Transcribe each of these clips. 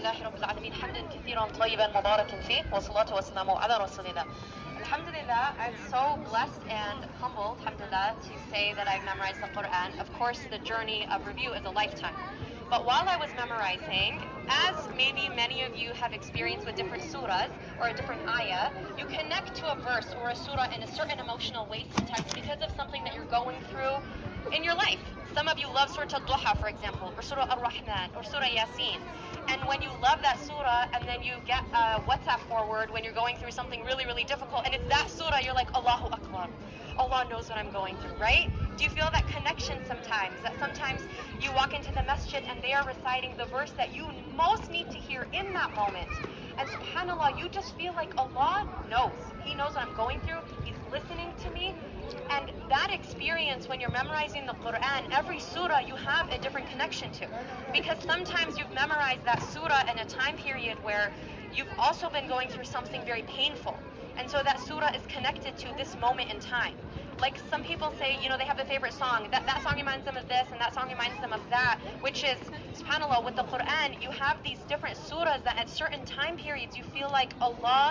لله رب العالمين حمدا كثيرا طيبا مباركا فيه والصلاة والسلام على رسول الله. Alhamdulillah, I'm so blessed and humbled, alhamdulillah, to say that I've memorized the Quran. Of course, the journey of review is a lifetime. But while I was memorizing, as maybe many of you have experienced with different surahs or a different ayah, you connect to a verse or a surah in a certain emotional way sometimes because of something that you're going through in your life. Some of you love Surah Al-Duha, for example, or Surah Ar-Rahman, or Surah Yasin. And when you love that surah and then you get a WhatsApp forward when you're going through something really, really difficult, and it's that surah, you're like, Allahu Akbar. Allah knows what I'm going through, right? Do you feel that connection sometimes? That sometimes you walk into the masjid and they are reciting the verse that you most need to hear in that moment. And subhanAllah, you just feel like Allah knows. He knows what I'm going through. He's listening to me. And that experience when you're memorizing the Quran, every surah you have a different connection to. Because sometimes you've memorized that surah in a time period where you've also been going through something very painful. And so that surah is connected to this moment in time. Like some people say, you know, they have a favorite song. That song reminds them of this and that song reminds them of that. Which is, subhanAllah, with the Quran, you have these different surahs that at certain time periods you feel like Allah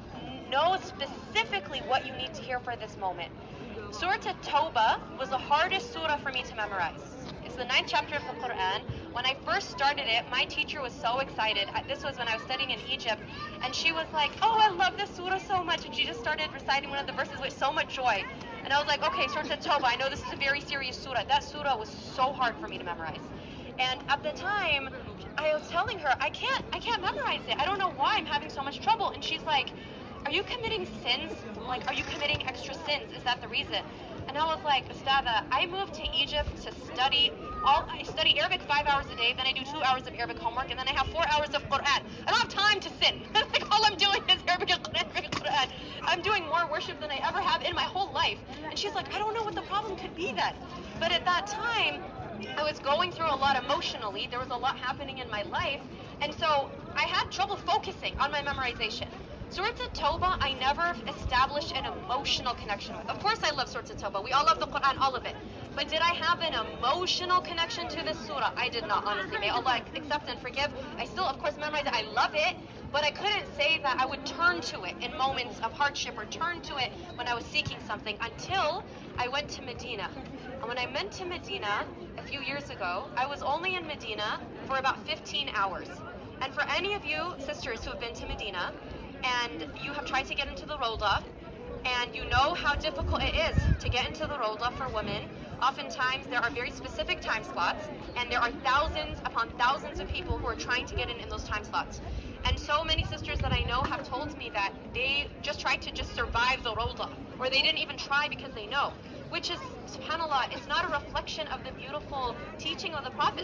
knows specifically what you need to hear for this moment. Surah At-Tawbah was the hardest surah for me to memorize. It's the 9th chapter of the Quran. When I first started it, my teacher was so excited. This was when I was studying in Egypt. And she was like, oh, I love this surah so much. And she just started reciting one of the verses with so much joy. And I was like, okay, Surah At-Tawbah, I know this is a very serious surah. That surah was so hard for me to memorize. And at the time, I was telling her, I can't memorize it. I don't know why I'm having so much trouble. And she's like, are you committing sins? Like, are you committing extra sins? Is that the reason? And I was like, Ustada, I moved to Egypt to study. I study Arabic 5 hours a day, then I do 2 hours of Arabic homework, and then I have 4 hours of Quran. I don't have time to sin. Like, all I'm doing is Arabic and Quran. I'm doing more worship than I ever have in my whole life. And she's like, I don't know what the problem could be then. But at that time, I was going through a lot emotionally. There was a lot happening in my life. And so I had trouble focusing on my memorization. Surah At-Tawbah, I never established an emotional connection with. Of course I love Surah At-Tawbah. We all love the Quran, all of it. But did I have an emotional connection to this surah? I did not, honestly. May Allah accept and forgive. I still, of course, memorize it. I love it. But I couldn't say that I would turn to it in moments of hardship or turn to it when I was seeking something until I went to Medina. And when I went to Medina a few years ago, I was only in Medina for about 15 hours. And for any of you sisters who have been to Medina, and you have tried to get into the Rawdah, and you know how difficult it is to get into the Rawdah for women. Oftentimes there are very specific time slots, and there are thousands upon thousands of people who are trying to get in those time slots. And so many sisters that I know have told me that they just tried to just survive the Rawdah, or they didn't even try because they know. Which is, subhanAllah, it's not a reflection of the beautiful teaching of the Prophet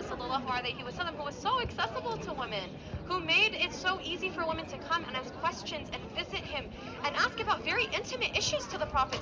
ﷺ, who was so accessible to women, who made it so easy for women to come and ask questions and visit him and ask about very intimate issues to the Prophet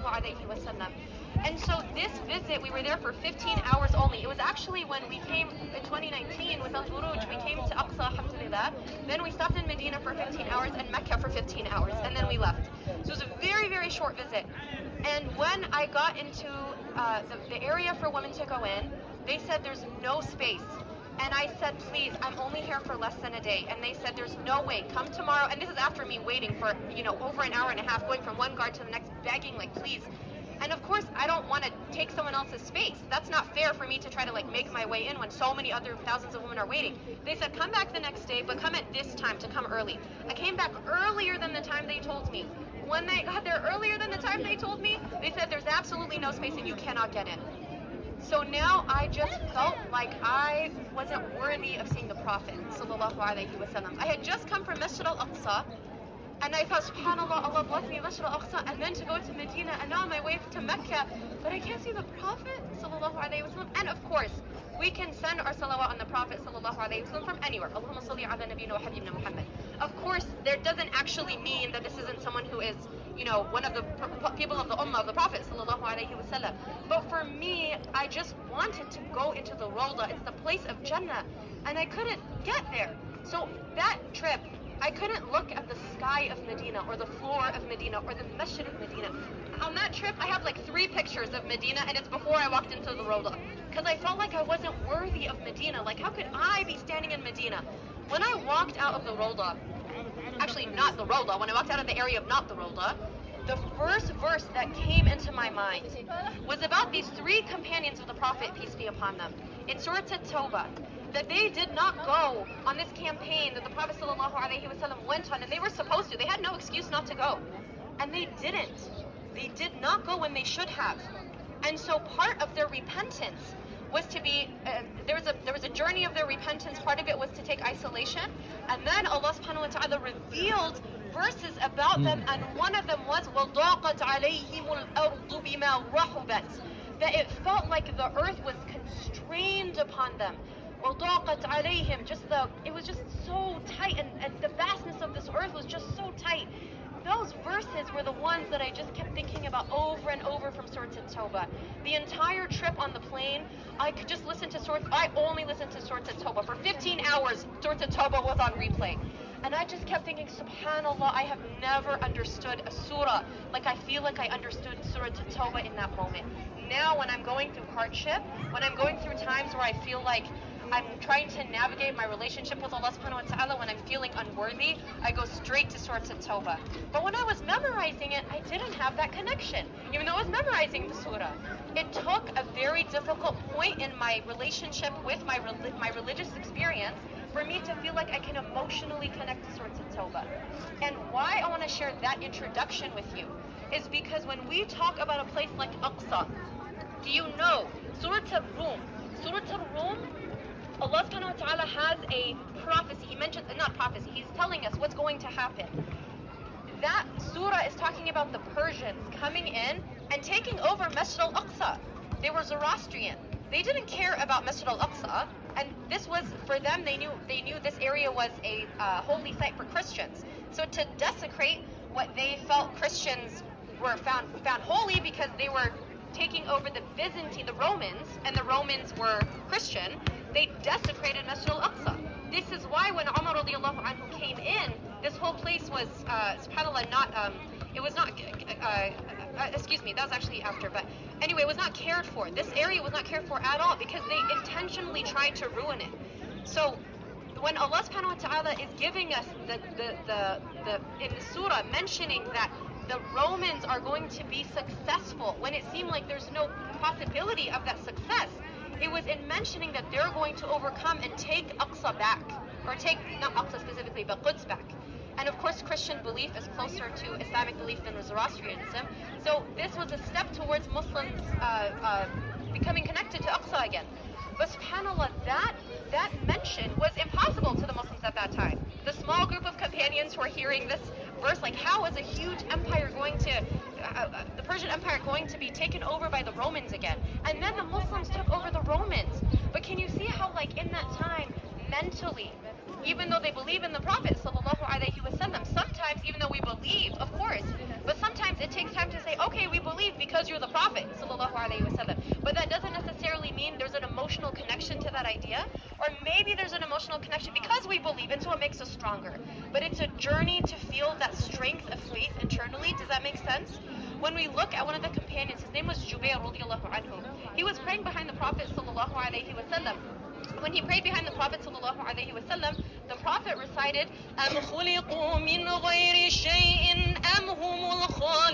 ﷺ. And so this visit, we were there for 15 hours only. It was actually when we came in 2019 with Al-Buruj, we came to Aqsa, alhamdulillah. Then we stopped in Medina for 15 hours and Mecca for 15 hours, and then we left. So it was a very, very short visit. And when I got into the area for women to go in, they said there's no space. And I said, please, I'm only here for less than a day. And they said, there's no way, come tomorrow. And this is after me waiting for, over an hour and a half, going from one guard to the next, begging, like, please. And of course, I don't want to take someone else's space. That's not fair for me to try to make my way in when so many other thousands of women are waiting. They said, come back the next day, but come at this time, to come early. I came back earlier than the time they told me. When I got there earlier than the time they told me, they said there's absolutely no space and you cannot get in. So now I just felt like I wasn't worthy of seeing the Prophet sallallahu alaihi wasallam. I had just come from Masjid al-Aqsa, and I thought, subhanAllah, Allah bless me, Masjid al-Aqsa, and then to go to Medina, and now on my way to Mecca, but I can't see the Prophet sallallahu alaihi wasallam. And of course, we can send our salawat on the Prophet sallallahu alaihi wasallam from anywhere. Allahumma salli ala nabiyyina wa habibina Muhammad. Of course, there doesn't actually mean that this isn't someone who is, one of the people of the ummah of the Prophet sallallahu alaihi wasallam. But for me, I just wanted to go into the Rawdah. It's the place of Jannah, and I couldn't get there. So that trip, I couldn't look at the sky of Medina or the floor of Medina or the masjid of Medina. On that trip, I have 3 pictures of Medina, and it's before I walked into the Rawdah. Because I felt like I wasn't worthy of Medina. Like, how could I be standing in Medina? When I walked out of the Rawda, actually not the Rawda, when I walked out of the area of not the Rawda, the first verse that came into my mind was about these three companions of the Prophet, peace be upon them, in Surah At-Tawbah, that they did not go on this campaign that the Prophet ﷺ went on, and they were supposed to. They had no excuse not to go. And they didn't. They did not go when they should have. And so part of their repentance was to be, there was a journey of their repentance. Part of it was to take isolation. And then Allah subhanahu wa ta'ala revealed verses about them, and one of them was وَضَاقَتْ عَلَيْهِمُ الْأَرْضُ بِمَا رَحُبَتْ, that it felt like the earth was constrained upon them. وَضَاقَتْ عَلَيْهim, it was just so tight, and the vastness of this earth was just so tight. Those verses were the ones that I just kept thinking about over and over from Surah At-Tawbah. The entire trip on the plane, I could just listen to I only listened to Surah At-Tawbah. For 15 hours, Surah At-Tawbah was on replay. And I just kept thinking, subhanAllah, I have never understood a surah like I feel like I understood Surah At-Tawbah in that moment. Now when I'm going through hardship, when I'm going through times where I feel like I'm trying to navigate my relationship with Allah subhanahu wa ta'ala, when I'm feeling unworthy, I go straight to Surah At-Tawbah. But when I was memorizing it, I didn't have that connection. Even though I was memorizing the surah, it took a very difficult point in my relationship with my religious experience for me to feel like I can emotionally connect to Surah At-Tawbah. And why I want to share that introduction with you is because when we talk about a place like Aqsa, do you know Surah Ar-Rum? Surah Ar-Rum, Allah subhanahu wa ta'ala has a prophecy. He mentions, not prophecy, he's telling us what's going to happen. That surah is talking about the Persians coming in and taking over Masjid al-Aqsa. They were Zoroastrian. They didn't care about Masjid al-Aqsa, and this was, for them, they knew this area was a holy site for Christians. So to desecrate what they felt Christians were found holy, because they were taking over the Romans, and the Romans were Christian, they desecrated Masjid al-Aqsa. This is why when Umar radiallahu anhu came in, this whole place was, subhanAllah, excuse me, that was actually after, but anyway, it was not cared for. This area was not cared for at all because they intentionally tried to ruin it. So when Allah subhanahu wa ta'ala is giving us in the surah, mentioning that the Romans are going to be successful, when it seemed like there's no possibility of that success, it was in mentioning that they're going to overcome and take Aqsa back, or take, not Aqsa specifically, but Quds back. And of course, Christian belief is closer to Islamic belief than Zoroastrianism. So this was a step towards Muslims becoming connected to Aqsa again. But subhanAllah, that mention was impossible to the Muslims at that time. The small group of companions who are hearing this verse, like, how is a huge empire the Persian Empire going to be taken over by the Romans again? And then the Muslims took over the Romans. But can you see how, like, in that time, mentally, even though they believe in the Prophet sallallahu alaihi wasallam, sometimes, even though we believe, of course, but sometimes it takes time to say, okay, we believe because you're the Prophet sallallahu alaihi wasallam. But that doesn't necessarily mean there's an emotional connection to that idea, or maybe there's an emotional connection because we believe, and so it makes us stronger. But it's a journey to feel that strength of faith internally. Does that make sense? When we look at one of the companions, his name was Jubayr radiallahu anhu. He was praying behind the Prophet sallallahu alaihi wasallam. When he prayed behind the Prophet sallallahu alaihi wasallam, the Prophet recited, "Am khuliqu min ghayri shay'in am humul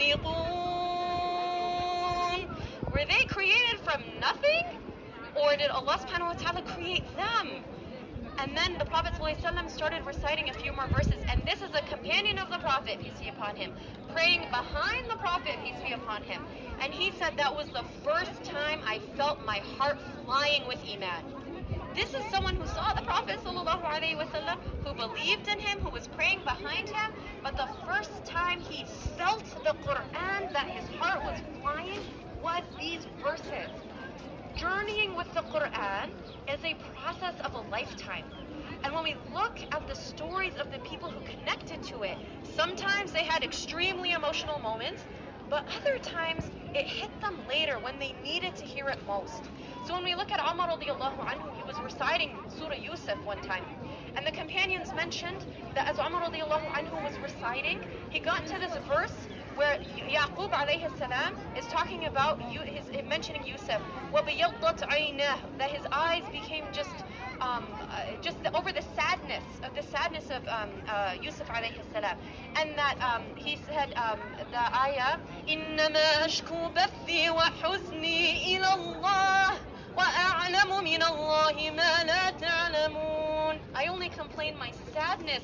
khaliqun." Were they created from nothing, or did Allah subhanahu wa ta'ala create them? And then the Prophet ﷺ started reciting a few more verses, and this is a companion of the Prophet, peace be upon him, praying behind the Prophet, peace be upon him. And he said that was the first time I felt my heart flying with Iman. This is someone who saw the Prophet ﷺ, who believed in him, who was praying behind him, but the first time he felt the Quran, that his heart was flying, was these verses. Journeying with the Quran is a process of a lifetime. And when we look at the stories of the people who connected to it, sometimes they had extremely emotional moments, but other times it hit them later when they needed to hear it most. So when we look at Umar radiallahu anhu, he was reciting Surah Yusuf one time, and the companions mentioned that as Umar radiallahu anhu was reciting, he got to this verse where Yaqub alayhi salam is talking about mentioning Yusuf, وَبِيَضَّتْ عَيْنَهُ, that his eyes became just over the sadness of the sadness of Yusuf alayhi salam, and that he said the ayah, إِنَّمَا أَشْكُو بَثِّي وَحُزْنِي إِلَى اللَّهِ وَأَعْلَمُ مِنَ اللَّهِ مَا لَا تَعْلَمُونَ. I only complain my sadness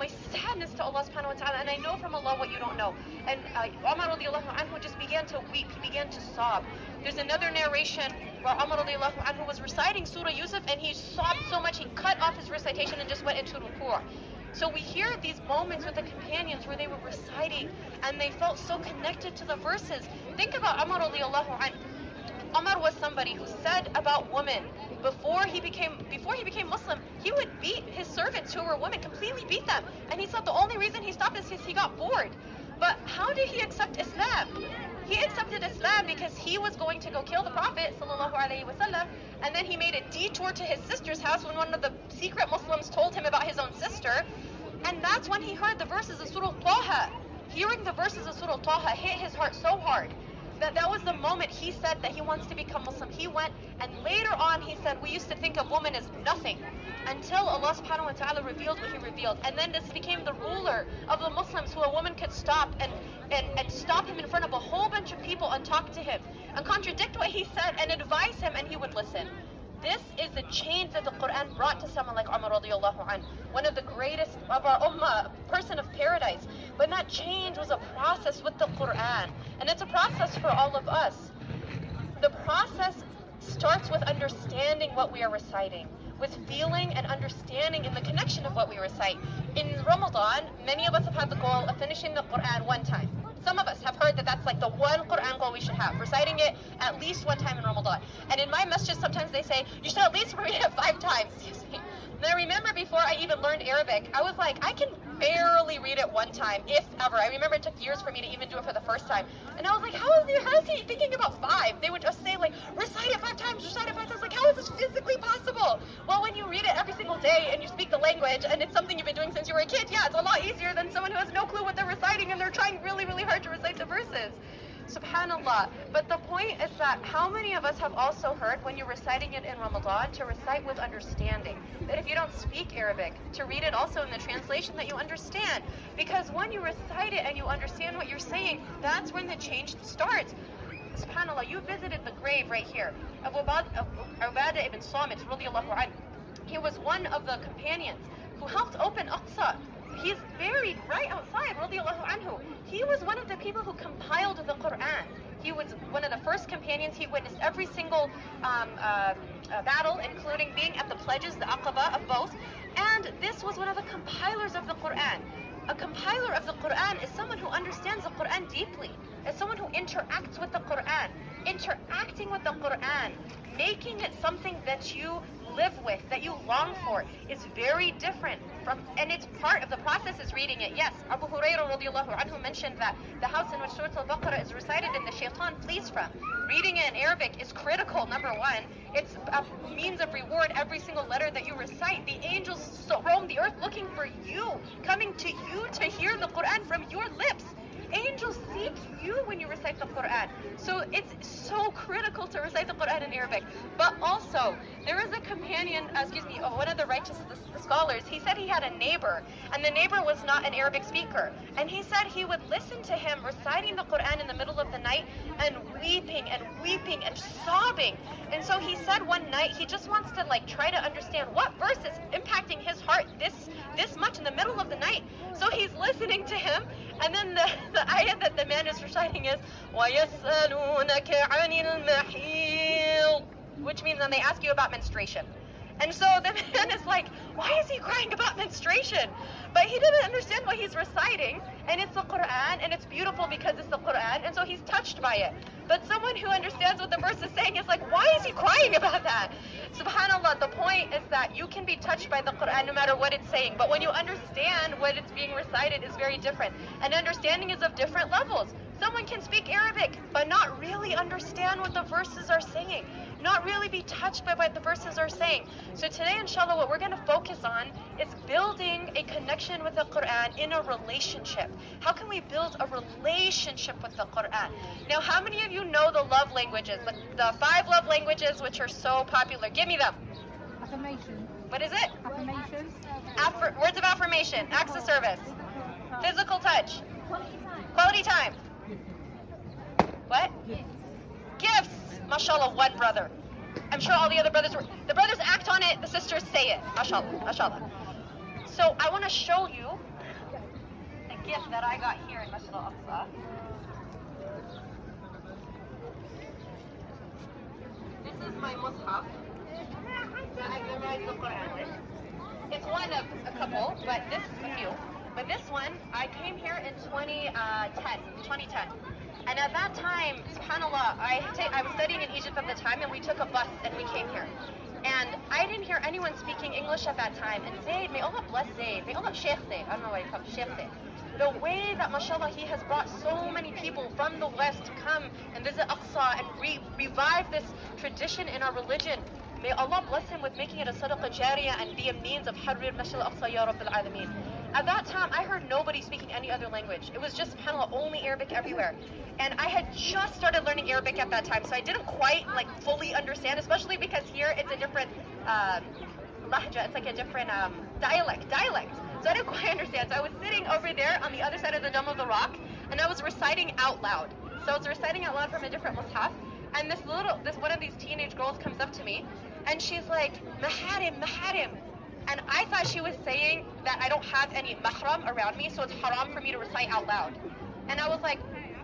to Allah subhanahu wa ta'ala, and I know from Allah what you don't know. And Umar radiallahu anhu just began to weep, he began to sob. There's another narration where Umar radiallahu anhu was reciting Surah Yusuf, and he sobbed so much he cut off his recitation and just went into ruku'. So we hear these moments with the companions where they were reciting and they felt so connected to the verses. Think about Umar radiallahu anhu. Umar was somebody who said about women, before he became Muslim, he would beat his servants who were women, completely beat them. And he said the only reason he stopped is because he got bored. But how did he accept Islam? He accepted Islam because he was going to go kill the Prophet sallallahu alaihi wasallam, and then he made a detour to his sister's house when one of the secret Muslims told him about his own sister, and that's when he heard the verses of Surah Taha. Hearing the verses of Surah Taha hit his heart so hard that was the moment he said that he wants to become Muslim. He went, and later on he said, we used to think of women as nothing, until Allah subhanahu wa ta'ala revealed what he revealed. And then this became the ruler of the Muslims, who a woman could stop and stop him in front of a whole bunch of people and talk to him and contradict what he said and advise him, and he would listen. This is the change that the Quran brought to someone like Umar radiallahu anhu, one of the greatest of our ummah, person of paradise. But that change was a process with the Quran, and it's a process for all of us. The process starts with understanding what we are reciting, with feeling and understanding in the connection of what we recite. In Ramadan, many of us have had the goal of finishing the Quran one time. Some of us have heard that that's like the one Quran goal we should have, reciting it at least one time in Ramadan. And in my masjid, sometimes they say, you should at least read it 5 times. Excuse me. And I remember before I even learned Arabic, I was like, I can barely read it one time, if ever. I remember it took years for me to even do it for the first time. And I was like, how is he thinking about 5? They would just say, like, recite it 5 times, recite it 5 times. Like, how is this physically possible? Well, when you read it every single day and you speak the language and it's something you've been doing since you were a kid, yeah, it's a lot easier than someone who has no clue what they're reciting and they're trying really, really hard to recite the verses. Subhanallah. But the point is that how many of us have also heard, when you're reciting it in Ramadan, to recite with understanding? That if you don't speak Arabic, to read it also in the translation that you understand. Because when you recite it and you understand what you're saying, that's when the change starts. Subhanallah, you visited the grave right here of Ubadah ibn Samit radiallahu anhu. He was one of the companions who helped open Aqsa. He's buried right outside, radiallahu anhu. He was one of the people who compiled the Quran. He was one of the first companions. He witnessed every single battle, including being at the pledges, the Aqaba of both. And this was one of the compilers of the Quran. A compiler of the Quran is someone who understands the Quran deeply. It's someone who interacts with the Quran. Interacting with the Quran, making it something that you live with, that you long for, is very different from, and it's part of the process is reading it. Yes, Abu Hurairah radiallahu anhu mentioned that the house in which Surah Al-Baqarah is recited in, the shaitan flees from. Reading it in Arabic is critical, number one. It's a means of reward. Every single letter that you recite, the angels roam the earth looking for you, coming to you to hear the Quran from your lips. Angels seek you when you recite the Quran. So it's so critical to recite the Quran in Arabic. But also, there is a companion, one of the righteous scholars, he said he had a neighbor, and the neighbor was not an Arabic speaker. And he said he would listen to him reciting the Quran in the middle of the night and weeping and sobbing. And so he said one night he just wants to try to understand what verse is impacting his heart this much in the middle of the night. So he's listening to him, and then the ayah that the man is reciting is وَيَسْأَلُونَكَ عَنِ الْمَحِيضِ, which means when they ask you about menstruation. And so the man is like, why is he crying about menstruation? But he didn't understand what he's reciting, and it's the Quran, and it's beautiful because it's the Quran, and so he's touched by it. But someone who understands what the verse is saying is like, why is he crying about that? SubhanAllah, the point is that you can be touched by the Quran no matter what it's saying, but when you understand what it's being recited is very different. And understanding is of different levels. Someone can speak Arabic, but not really understand what the verses are saying, not really be touched by what the verses are saying. So today, inshallah, what we're going to focus on is building a connection with the Quran in a relationship. How can we build a relationship with the Quran? Now, how many of you know the love languages, the 5 love languages which are so popular? Give me them. Affirmation. What is it? Affirmations. Words of affirmation, acts of service, physical touch, quality time. What? Gifts. Mashallah, one brother. I'm sure all the other brothers were. The brothers act on it, the sisters say it. Mashallah, mashallah. So I want to show you a gift that I got here in Masjid al-Aqsa. This is my mushaf that I memorized the Quran with. It's one of a couple, but this is a few. But this one, I came here in 2010. And at that time, subhanAllah, I was studying in Egypt at the time, and we took a bus and we came here. And I didn't hear anyone speaking English at that time. And Zayd, may Allah bless Zayd, may Allah Sheikh Zayd, I don't know why he comes Sheikh Zayd. The way that, mashallah, he has brought so many people from the West to come and visit Aqsa and revive this tradition in our religion. May Allah bless him with making it a sadaqah jariyah and be a means of Harrir Masjid al-Aqsa, Ya Rabbil Alameen. At that time, I heard nobody speaking any other language. It was just, subhanAllah, only Arabic everywhere. And I had just started learning Arabic at that time, so I didn't quite, fully understand, especially because here it's a different lahja, it's like a different dialect. So I didn't quite understand. So I was sitting over there on the other side of the Dome of the Rock, and I was reciting out loud. So I was reciting out loud from a different mushaf, and this one of these teenage girls comes up to me, and she's like, maharim. And I thought she was saying that I don't have any mahram around me, so it's haram for me to recite out loud. And I was like,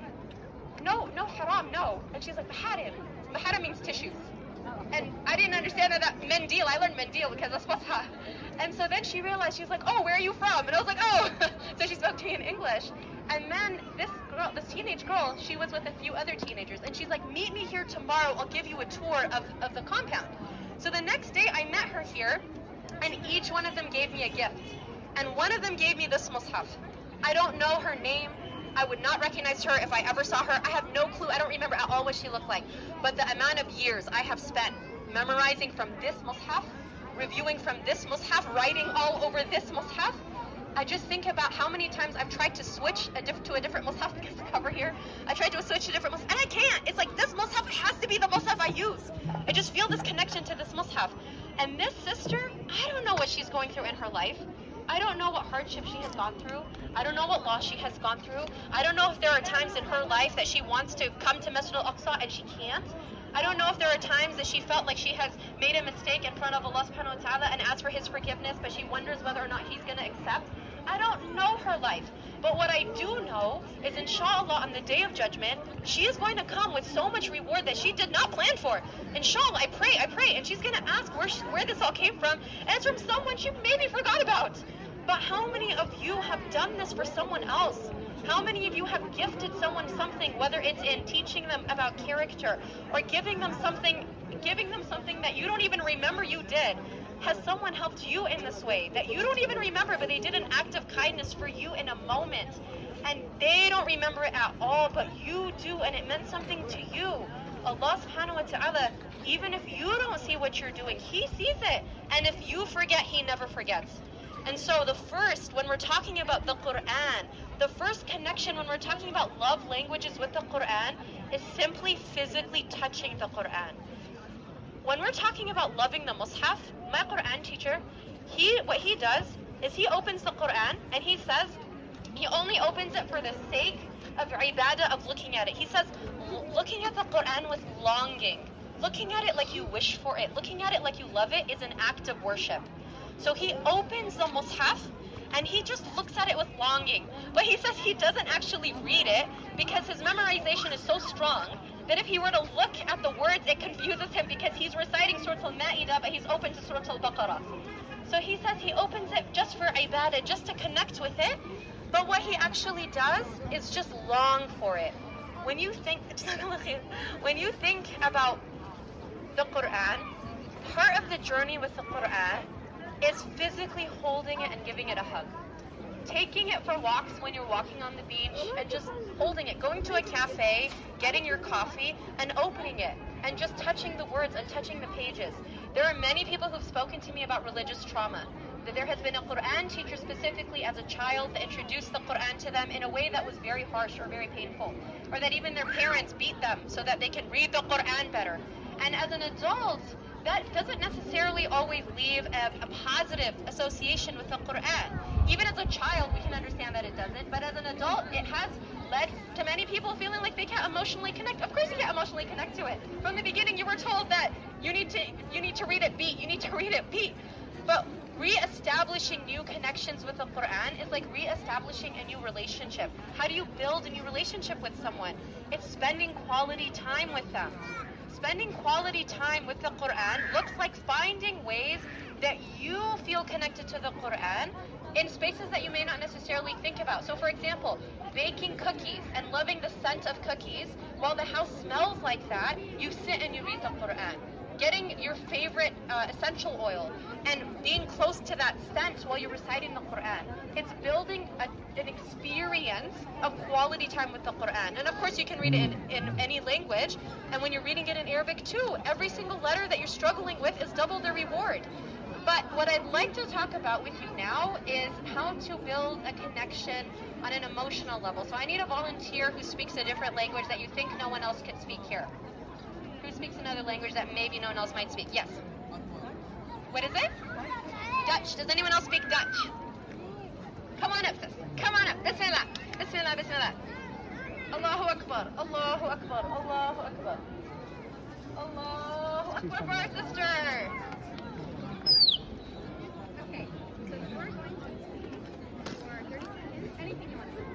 no haram, no. And she's like, maharim. Maharim means tissues. And I didn't understand that mendil. I learned mendil because that's fasha. And so then she realized, she's like, oh, where are you from? And I was like, oh. So she spoke to me in English. And then this teenage girl, she was with a few other teenagers. And she's like, meet me here tomorrow. I'll give you a tour of the compound. So the next day I met her here, and each one of them gave me a gift. And one of them gave me this mushaf. I don't know her name. I would not recognize her if I ever saw her. I have no clue. I don't remember at all what she looked like. But the amount of years I have spent memorizing from this mushaf, reviewing from this mushaf, writing all over this mushaf, I just think about how many times I've tried to switch to a different mushaf because the cover here. I tried to switch to a different mushaf, and I can't. It's like this mushaf has to be the mushaf I use. I just feel this connection to this mushaf. And this sister, I don't know what she's going through in her life. I don't know what hardship she has gone through. I don't know what loss she has gone through. I don't know if there are times in her life that she wants to come to Masjid al-Aqsa and she can't. I don't know if there are times that she felt like she has made a mistake in front of Allah subhanahu wa ta'ala and asked for his forgiveness, but she wonders whether or not he's going to accept. I don't know her life. But what I do know is, inshallah, on the day of judgment, she is going to come with so much reward that she did not plan for. Inshallah, I pray. And she's going to ask where this all came from. And it's from someone she maybe forgot about. But how many of you have done this for someone else? How many of you have gifted someone something, whether it's in teaching them about character or giving them something that you don't even remember you did? Has someone helped you in this way that you don't even remember, but they did an act of kindness for you in a moment, and they don't remember it at all, but you do, and it meant something to you? Allah subhanahu wa ta'ala, even if you don't see what you're doing, He sees it. And if you forget, He never forgets. And so when we're talking about the Quran, the first connection when we're talking about love languages with the Quran is simply physically touching the Quran. When we're talking about loving the mushaf, my Quran teacher, what he does is he opens the Quran and he says, he only opens it for the sake of ibadah, of looking at it. He says, looking at the Quran with longing, looking at it like you wish for it, looking at it like you love it is an act of worship. So he opens the mushaf and he just looks at it with longing. But he says he doesn't actually read it because his memorization is so strong that if he were to look at the words, it confuses him because he's reciting Surah Al-Ma'idah, but he's open to Surah Al-Baqarah. So he says he opens it just for ibadah, just to connect with it. But what he actually does is just long for it. When you think about the Quran, part of the journey with the Quran is physically holding it and giving it a hug. Taking it for walks when you're walking on the beach and just holding it. Going to a cafe, getting your coffee and opening it and just touching the words and touching the pages. There are many people who've spoken to me about religious trauma. That there has been a Quran teacher specifically as a child that introduced the Quran to them in a way that was very harsh or very painful. Or that even their parents beat them so that they can read the Quran better. And as an adult, that doesn't necessarily always leave a positive association with the Quran. Even as a child, we can understand that it doesn't, but as an adult, it has led to many people feeling like they can't emotionally connect. Of course you can't emotionally connect to it. From the beginning, you were told that you need to read it beat, you need to read it beat. But re-establishing new connections with the Quran is like re-establishing a new relationship. How do you build a new relationship with someone? It's spending quality time with them. Spending quality time with the Quran looks like finding ways that you feel connected to the Quran in spaces that you may not necessarily think about. So for example, baking cookies and loving the scent of cookies, while the house smells like that, you sit and you read the Quran. Getting your favorite essential oil and being close to that scent while you're reciting the Quran. It's building an experience of quality time with the Quran. And of course you can read it in any language, and when you're reading it in Arabic too, every single letter that you're struggling with is double the reward. But what I'd like to talk about with you now is how to build a connection on an emotional level. So I need a volunteer who speaks a different language that you think no one else can speak here. Who speaks another language that maybe no one else might speak? Yes. What is it? Dutch. Does anyone else speak Dutch? Come on up, sis. Come on up. Bismillah. Bismillah, bismillah. Allahu Akbar. Allahu Akbar. Allahu Akbar. Allahu Akbar for our sister. Okay, so you are going to speak for 30 seconds. Anything you want to say.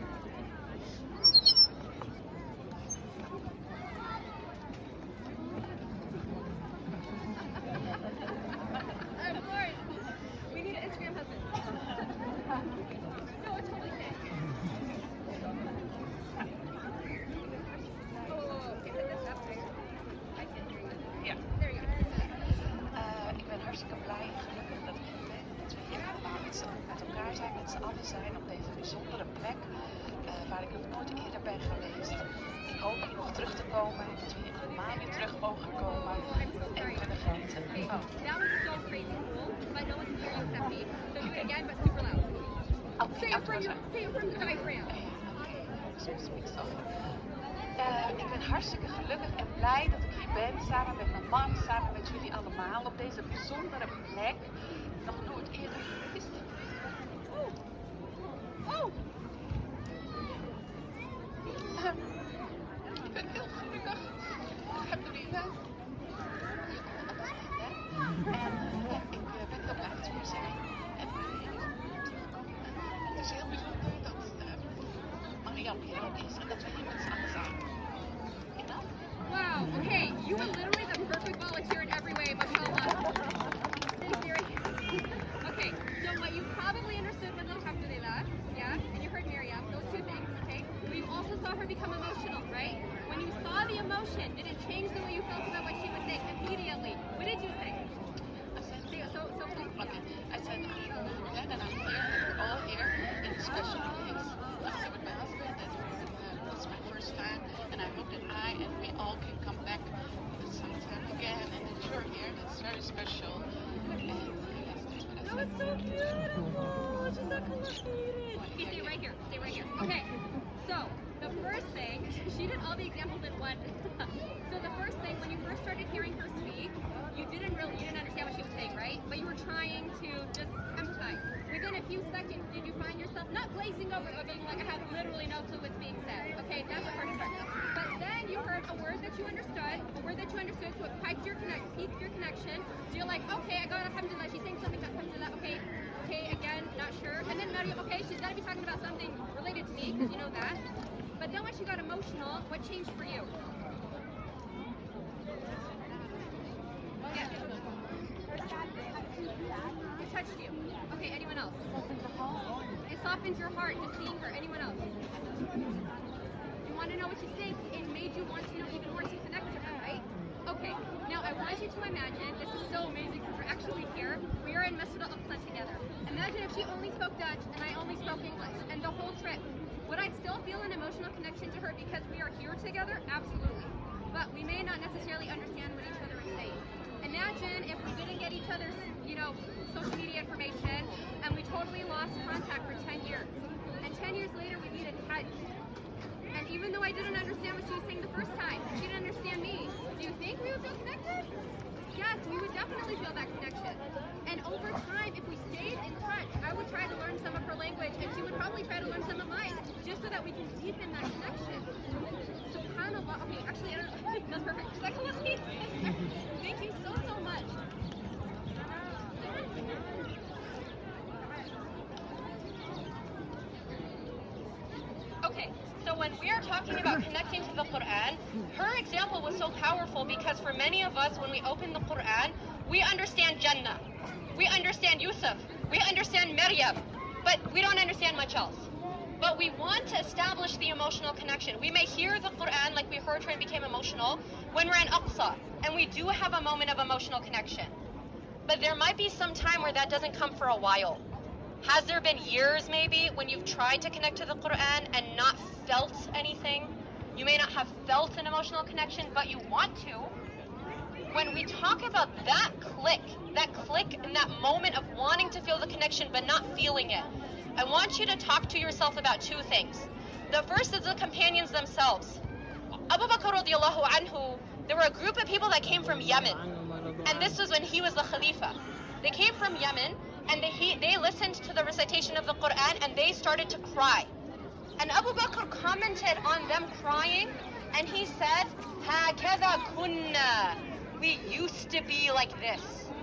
Of course. We need an Instagram husband. No, it's totally okay. Oh, okay, put this up there. I can hear you. Ja. There you go. Ik ben hartstikke blij en gelukkig dat ik hier ben. Dat we hier allemaal met elkaar zijn, met z'n allen zijn op deze bijzondere plek. Waar ik nog nooit eerder ben geweest. Ik hoop hier nog terug te komen. Dat we hier allemaal weer terug mogen komen. En kunnen genieten. That was so crazy cool, but no one can hear you except me. So do it again, but super loud. Say it from the diaphragm. Ik ben hartstikke gelukkig en blij dat ik hier ben, samen met mijn man, samen met jullie allemaal, op deze bijzondere plek. Nog nooit eerder geweest. Oh! Ik ben heel gelukkig. Alhamdulillah. En ik ben heel blij dat we hier zijn. En het is heel bijzonder dat Mariam hier ook is en dat we hier met z'n allen zijn. Enough? Wow, okay, you were literally the perfect volunteer in every way, mashallah. Okay, so what you probably understood was alhamdulillah, yeah, and you heard Miriam, those two things, okay? But you also saw her become emotional, right? When you saw the emotion, did it change the way you felt about what she was saying immediately? What did you say? I said, So please, okay. I said, alhamdulillah, that I'm here, that we're all here in a special place. I'm here with my husband, and it's my first time, and I hope that I and we all can come back sometime again, and that you're here, that's very special. And yes, that's what I that was said. so beautiful. Okay, stay right here. Stay right here. Okay. So the first thing, she did all the examples in one. So the first thing, when you first started hearing her speak, you didn't understand what she was saying, right? But you were trying to just empathize. Within a few seconds, did you find yourself not glazing over, but being like, I have literally no clue what's being said? Okay, that's the first part. But then you heard a word that you understood, so it piqued your connection. So you're like, okay, I got alhamdulillah. She's saying something about alhamdulillah. Okay, again, not sure. And then Maryam, okay, she's got to be talking about something related to me, because you know that. But then when she got emotional, what changed for you? Yes. It touched you. Okay, anyone else? It softened your heart just seeing her. Anyone else? You want to know what she's saying? It made you want to know even more to connect to her, right? Okay, now I want you to imagine, this is so amazing because we're actually here. We are in Masjid al-Aqsa together. Imagine if she only spoke Dutch and I only spoke English, and the whole trip. Would I still feel an emotional connection to her because we are here together? Absolutely. But we may not necessarily understand what each other is saying. Imagine if we didn't get each other's, social media information and we totally lost contact for 10 years. And 10 years later we meet in touch. And even though I didn't understand what she was saying the first time, she didn't understand me. Do you think we would feel connected? Yes, we definitely feel that connection. And over time, if we stayed in touch, I would try to learn some of her language probably try to learn some of mine, just so that we can deepen that connection. SubhanAllah. Okay, actually, I don't know. That's perfect. Thank you so much. Okay, so when we are talking about connecting to the Quran, her example was so powerful because for many of us, when we open the Quran, we understand Jannah, we understand Yusuf, we understand Maryam, but we don't understand much else. But we want to establish the emotional connection. We may hear the Quran like we heard her and became emotional when we're in Aqsa, and we do have a moment of emotional connection. But there might be some time where that doesn't come for a while. Has there been years maybe when you've tried to connect to the Quran and not felt anything? You may not have felt an emotional connection, but you want to. When we talk about that click and that moment of wanting to feel the connection but not feeling it, I want you to talk to yourself about two things. The first is the companions themselves. Abu Bakr radiallahu anhu, there were a group of people that came from Yemen. And this was when he was the Khalifa. They came from Yemen and they listened to the recitation of the Quran and they started to cry. And Abu Bakr commented on them crying and he said, هَكَذَا كُنَّا. We used to be like this.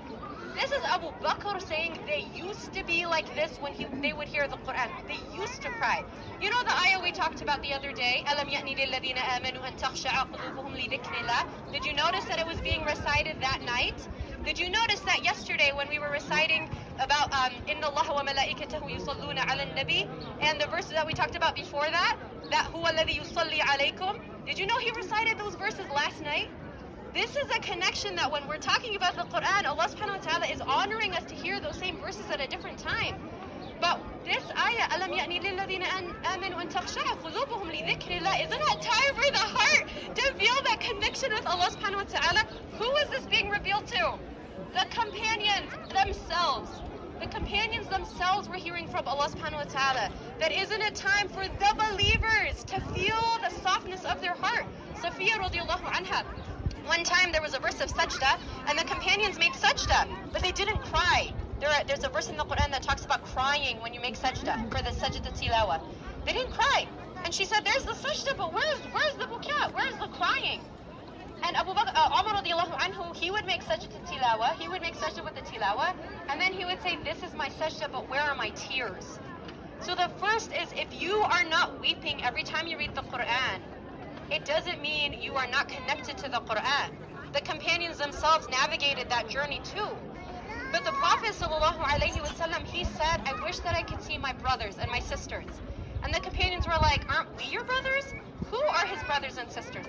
This is Abu Bakr saying they used to be like this when they would hear the Quran. They used to cry. You know the ayah we talked about the other day? أَلَمْ يَأْنِ لِلَّذِينَ آمَنُوا أَن تَخْشَعَ قُلُوبُهُمْ لِذِكْرِ اللَّهِ. Did you notice that it was being recited that night? Did you notice that yesterday when we were reciting about إِنَّ اللَّهَ وَمَلَائِكَتَهُ يُصَلُّونَ عَلَى النَّبِي, and the verses that we talked about before that هُوَ الَّذِي يُصَلِّي عَلَيْكُمْ. Did you know he recited those verses last night? This is a connection that when we're talking about the Quran, Allah subhanahu wa ta'ala is honoring us to hear those same verses at a different time. But this ayah, أَلَمْ يَأْنِ لِلَّذِينَ آمَنُوا أَن تَخْشَعَ قُلُوبُهُمْ لِذِكْرِ اللَّهِ. Isn't it time for the heart to feel that connection with Allah subhanahu wa ta'ala? Who is this being revealed to? The companions themselves. The companions themselves were hearing from Allah subhanahu wa ta'ala that isn't it time for the believers to feel the softness of their heart? Safiya radiallahu anha. One time there was a verse of sajda and the companions made sajda, but they didn't cry. There's a verse in the Quran that talks about crying when you make sajda, for the sajda tilawa. They didn't cry. And she said, there's the sajda, but where's the buka? Where's the crying? And Abu Bakr, Umar radiallahu anhu, he would make sajda tilawa, he would make sajda with the tilawa, and then he would say, this is my sajda, but where are my tears? So the first is, if you are not weeping every time you read the Quran, it doesn't mean you are not connected to the Quran. The companions themselves navigated that journey too. But the Prophet ﷺ, he said, I wish that I could see my brothers and my sisters. And the companions were like, aren't we your brothers? Who are his brothers and sisters?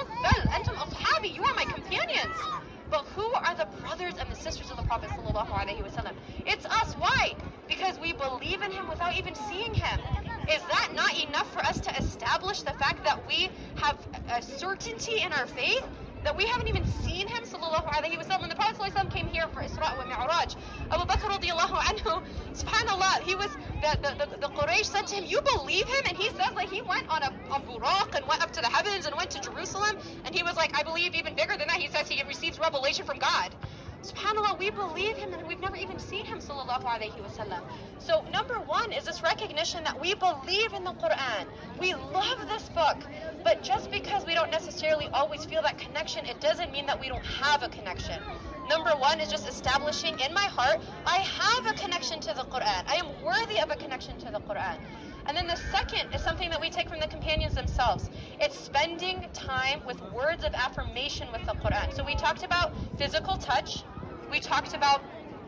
You are my companions. But who are the brothers and the sisters of the Prophet ﷺ? It's us. Why? Because we believe in him without even seeing him. Is that not enough for us to establish the fact that we have a certainty in our faith? That we haven't even seen him, sallallahu alayhi wa sallam. When the Prophet sallallahu alayhi wa sallam came here for Isra wa Mi'raj, Abu Bakr radiallahu anhu, subhanallah, the Quraysh said to him, you believe him? And he says that he went on a buraq and went up to the heavens and went to Jerusalem. And he was like, I believe even bigger than that. He says he receives revelation from God. SubhanAllah, we believe him and we've never even seen him, sallallahu alayhi wa sallam. So number one is this recognition that we believe in the Quran. We love this book. But just because we don't necessarily always feel that connection, it doesn't mean that we don't have a connection. Number one is just establishing in my heart, I have a connection to the Quran. I am worthy of a connection to the Quran. And then the second is something that we take from the companions themselves. It's spending time with words of affirmation with the Quran. So we talked about physical touch. We talked about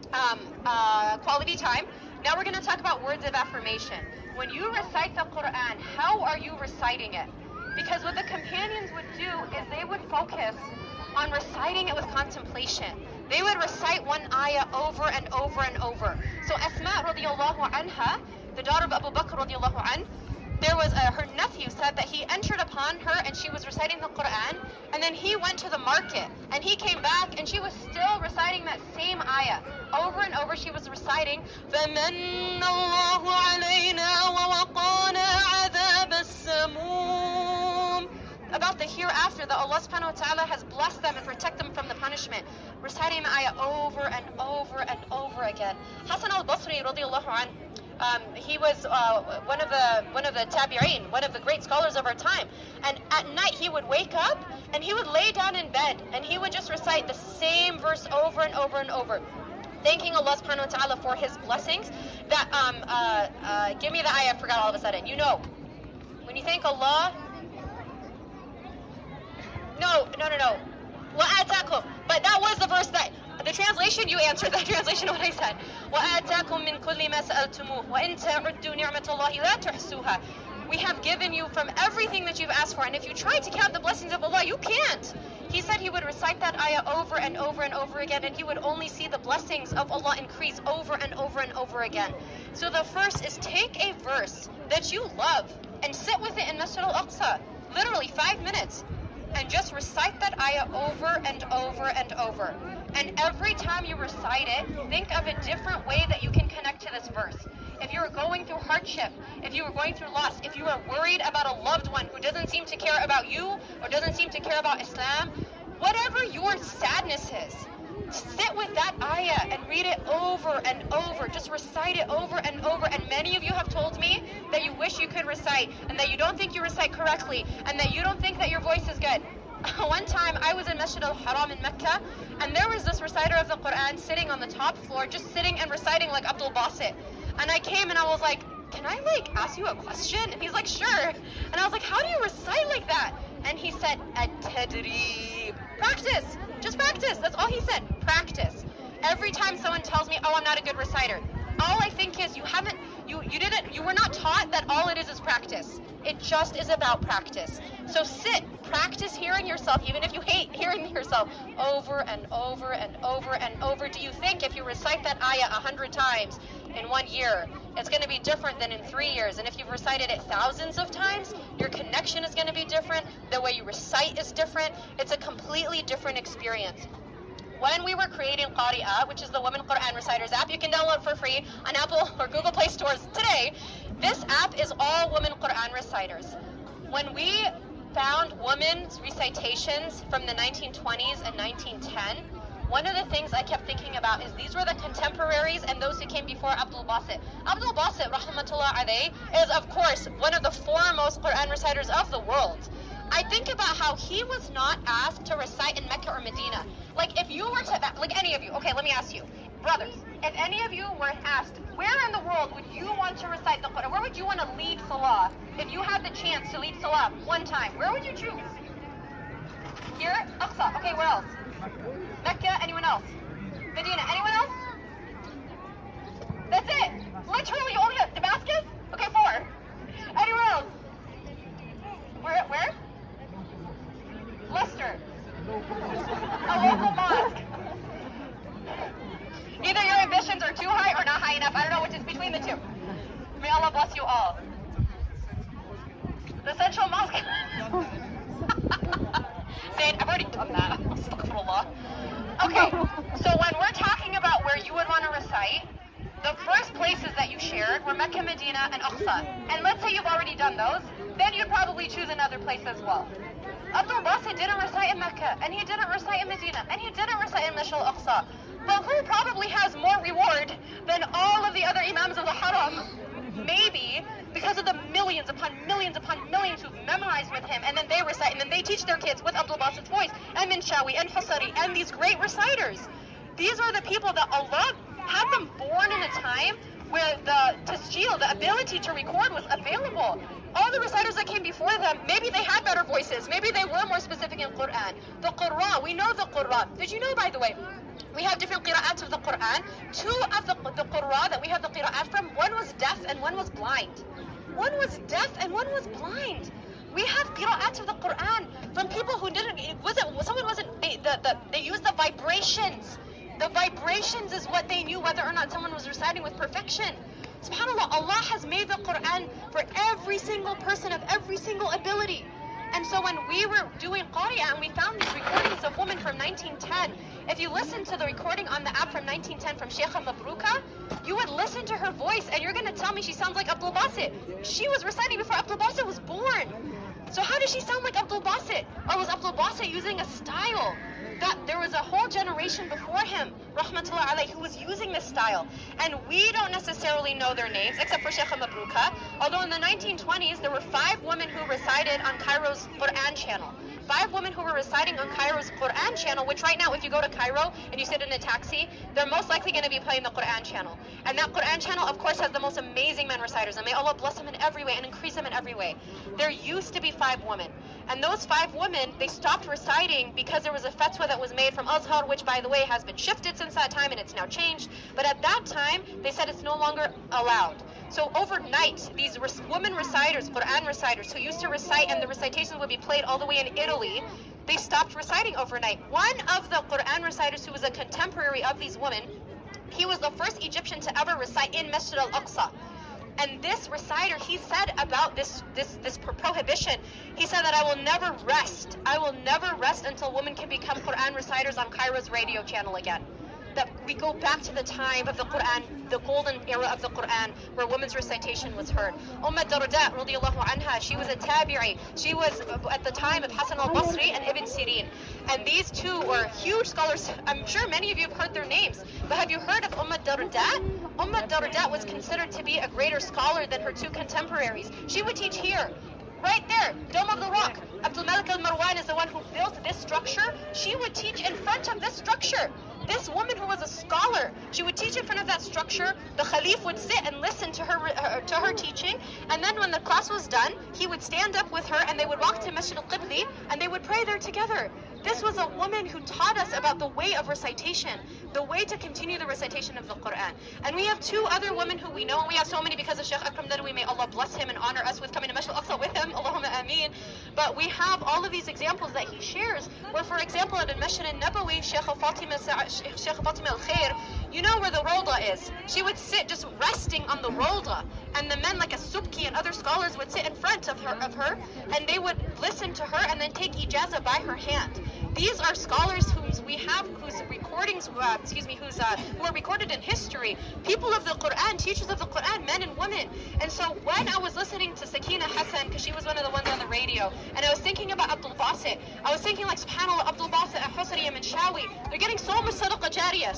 quality time. Now we're going to talk about words of affirmation. When you recite the Quran, how are you reciting it? Because what the companions would do is they would focus on reciting it with contemplation. They would recite one ayah over and over and over. So Asma radiallahu anha, the daughter of Abu Bakr radiallahu anh, there was her nephew said that he entered upon her and she was reciting the Quran, and then he went to the market and he came back and she was still reciting that same ayah over and over. She was reciting فَمَنَّ اللَّهُ عَلَيْنَا وَوَقَانَا عَذَابَ السَّمُومِ, about the hereafter, that Allah subhanahu wa ta'ala has blessed them and protect them from the punishment, reciting the ayah over and over and over again. Hassan al-Basri radiallahu anh, He was one of the tabi'een, one of the great scholars of our time. And at night he would wake up and he would lay down in bed and he would just recite the same verse over and over and over, thanking Allah subhanahu wa ta'ala for his blessings. That give me the ayah, I forgot all of a sudden. You know, when you thank Allah, no. وَآتَاكُمْ. But that was the verse that, the translation, you answered the translation of what I said. وَآتَاكُمْ مِنْ كُلِّ مَا سَأَلْتُمُوهُ وَإِن تَعُدُّوا نِعْمَةَ اللَّهِ لَا تُحْصُوهَا. We have given you from everything that you've asked for, and if you try to count the blessings of Allah, you can't. He said he would recite that ayah over and over and over again, and he would only see the blessings of Allah increase over and over and over again. So the first is, take a verse that you love and sit with it in Masjid al-Aqsa, literally 5 minutes, and just recite that ayah over and over and over. And every time you recite it, think of a different way that you can connect to this verse. If you are going through hardship, if you are going through loss, if you are worried about a loved one who doesn't seem to care about you or doesn't seem to care about Islam, whatever your sadness is, sit with that ayah and read it over and over. Just recite it over and over. And many of you have told me that you wish you could recite and that you don't think you recite correctly and that you don't think that your voice is good. One time I was in Masjid al-Haram in Mecca, and there was this reciter of the Quran sitting on the top floor, just sitting and reciting like Abdul Basit. And I came and I was like, can I ask you a question? And he's like, sure. And I was like, how do you recite like that? And he said, at-tadreeb. Practice. Just practice. That's all he said. Practice. Every time someone tells me, oh, I'm not a good reciter, all I think is you were not taught that all it is practice. It just is about practice. So sit, practice hearing yourself, even if you hate hearing yourself, over and over and over and over. Do you think if you recite that ayah 100 times in 1 year, it's going to be different than in 3 years? And if you've recited it thousands of times, your connection is going to be different. The way you recite is different. It's a completely different experience. When we were creating Qari'ah, which is the Women Quran Reciters app, you can download for free on Apple or Google Play stores today. This app is all women Quran reciters. When we found women's recitations from the 1920s and 1910, one of the things I kept thinking about is these were the contemporaries and those who came before Abdul Basit. Abdul Basit, rahmatullah alayh, is of course one of the foremost Quran reciters of the world. I think about how he was not asked to recite in Mecca or Medina. Like if you were to, like any of you, okay, let me ask you, brothers, if any of you were asked, where in the world would you want to recite the Quran? Where would you want to lead Salah? If you had the chance to lead Salah one time, where would you choose? Here? Aqsa. Okay, where else? Mecca? Anyone else? Medina? Anyone else? That's it. Literally only Damascus? Okay, 4. Anyone else? Where? Leicester. A local mosque. Either your ambitions are too high or not high enough. I don't know which is between the two. May Allah bless you all. The Central Mosque. Zayd, I've already done that. Astaghfirullah. Okay, so when we're talking about where you would want to recite, the first places that you shared were Mecca, Medina, and Aqsa. And let's say you've already done those, then you'd probably choose another place as well. Abdul Basit didn't recite in Mecca, and he didn't recite in Medina, and he didn't recite in Masjid al-Aqsa. But who probably has more reward than all of the other Imams of the Haram? Maybe because of the millions upon millions upon millions who've memorized with him, and then they recite, and then they teach their kids with Abdul Basit's voice, and Minshawi, and Husari, and these great reciters. These are the people that Allah had them born in a time where the tasjil, the ability to record, was available. All the reciters that came before them, maybe they had better voices, maybe they were more specific in Quran. The Qur'an, we know the Qur'an. Did you know, by the way, we have different qira'ats of the Quran. 2 of the Qur'an that we have the qira'at from, one was deaf and one was blind. One was deaf and one was blind. We have qira'ats of the Quran from people who they used the vibrations. The vibrations is what they knew whether or not someone was reciting with perfection. SubhanAllah, Allah has made the Quran for every single person of every single ability. And so when we were doing Qari'ah and we found these recordings of women from 1910, if you listen to the recording on the app from 1910 from Sheikha Mabruka, you would listen to her voice and you're going to tell me she sounds like Abdul Basit. She was reciting before Abdul Basit was born. So how does she sound like Abdul Basit? Or was Abdul Basit using a style? that there was a whole generation before him, rahmatullah alayh, who was using this style. And we don't necessarily know their names, except for Sheikh Mabruka. Although in the 1920s, there were 5 women who recited on Cairo's Quran channel. 5 women who were reciting on Cairo's Quran channel, which right now, if you go to Cairo and you sit in a taxi, they're most likely going to be playing the Quran channel. And that Quran channel, of course, has the most amazing men reciters, and may Allah bless them in every way and increase them in every way. There used to be 5 women. And those 5 women, they stopped reciting because there was a fatwa that was made from Azhar, which, by the way, has been shifted since that time and it's now changed. But at that time, they said it's no longer allowed. So overnight, these women reciters, Quran reciters, who used to recite and the recitations would be played all the way in Italy, they stopped reciting overnight. One of the Quran reciters who was a contemporary of these women, he was the first Egyptian to ever recite in Masjid al-Aqsa. And this reciter, he said about this prohibition, he said that I will never rest until women can become Quran reciters on Cairo's radio channel again. That we go back to the time of the Quran, the golden era of the Quran, where women's recitation was heard. Darda radiyallahu anha, she was a tabi'i. She was at the time of Hassan al-Basri and Ibn Sirin. And these two were huge scholars. I'm sure many of you have heard their names. But have you heard of Darda? Darda was considered to be a greater scholar than her 2 contemporaries. She would teach here. Right there, Dome of the Rock. Abdul Malik al-Marwan is the one who built this structure. She would teach in front of this structure. This woman who was a scholar, she would teach in front of that structure. The Khalif would sit and listen to her teaching, and then when the class was done, he would stand up with her and they would walk to Masjid al-Qibli and they would pray there together. This was a woman who taught us about the way of recitation, the way to continue the recitation of the Quran. And we have 2 other women who we know, and we have so many because of Sheikh Akram Nadwi, may Allah bless him and honor us with coming to Masjid al-Aqsa with him, Allahumma ameen. But we have all of these examples that he shares, where for example at Masjid al-Nabawi, Sheikh Fatima al-Khair, you know where the Rawda is. She would sit just resting on the Rawda, and the men like As-Subki and other scholars would sit in front of her, and they would listen to her and then take ijazah by her hand. These are scholars whose recordings, who are recorded in history. People of the Quran, teachers of the Quran, men and women. And so when I was listening to Sakina Hassan, because she was one of the ones on the radio, and I was thinking about Abdul Basit, I was thinking like, subhanAllah, Abdul Basit and Husari and Shawi, they're getting so much sadaqah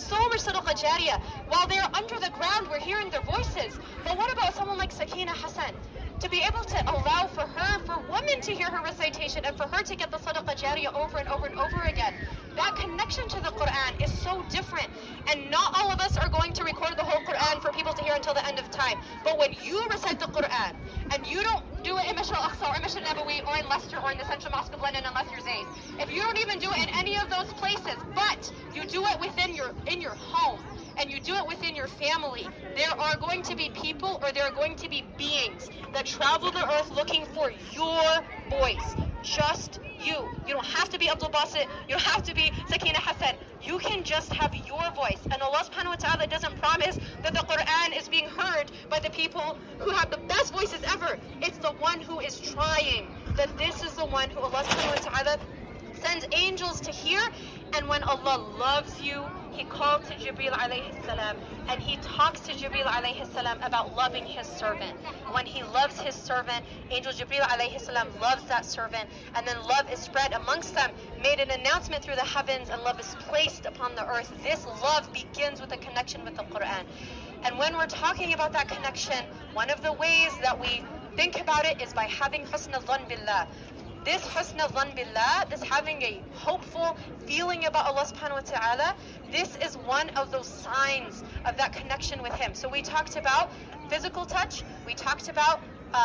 jariyah. While they're under the ground, we're hearing their voices. But what about someone like Sakina Hassan? To be able to allow for women to hear her recitation and for her to get the sadaqah jariyah over and over and over again. That connection to the Quran is so different. And not all of us are going to record the whole Quran for people to hear until the end of time. But when you recite the Quran, and you don't do it in Masjid al-Aqsa or Masjid al-Nabawi or in Leicester or in the Central Mosque of London unless you're Zayd, if you don't even do it in any of those places, but you do it within in your home, and you do it within your family, there are going to be people, or there are going to be beings that travel the earth looking for your voice. Just you. You don't have to be Abdul Basit. You don't have to be Sakina Hassan. You can just have your voice. And Allah subhanahu wa ta'ala doesn't promise that the Quran is being heard by the people who have the best voices ever. It's the one who is trying. That this is the one who Allah subhanahu wa ta'ala sends angels to hear. And when Allah loves you, He called to Jibreel alayhi salam, and He talks to Jibreel alayhi salam about loving His servant. When He loves His servant, Angel Jibreel alayhi salam loves that servant, and then love is spread amongst them, made an announcement through the heavens, and love is placed upon the earth. This love begins with a connection with the Quran. And when we're talking about that connection, one of the ways that we think about it is by having husn al-dhan billah. This husn al-dhan billah, this having a hopeful feeling about Allah subhanahu wa ta'ala, this is one of those signs of that connection with Him. So we talked about physical touch, we talked about,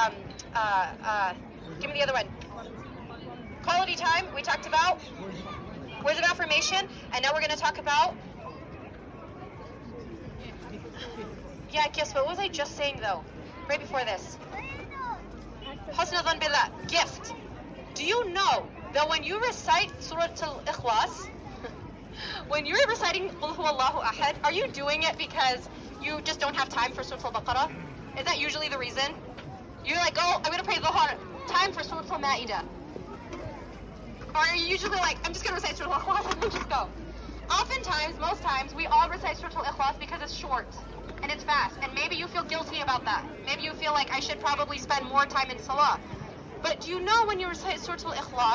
give me the other one, quality time, we talked about words of affirmation, and now we're going to talk about, what was I just saying though, right before this? Husn al-dhan billah, gift. Do you know that when you recite Surah Al-Ikhlas, when you're reciting Qul Huwallahu Ahad, are you doing it because you just don't have time for Surah Al-Baqarah? Is that usually the reason? You're like, oh, I'm going to pray Dhuhr, time for Surah Al-Ma'idah. Or are you usually like, I'm just going to recite Surah Al-Ikhlas and then just go? Oftentimes, most times, we all recite Surah Al-Ikhlas because it's short and it's fast. And maybe you feel guilty about that. Maybe you feel like I should probably spend more time in Salah. But do you know when you recite Surah Al-Ikhlas,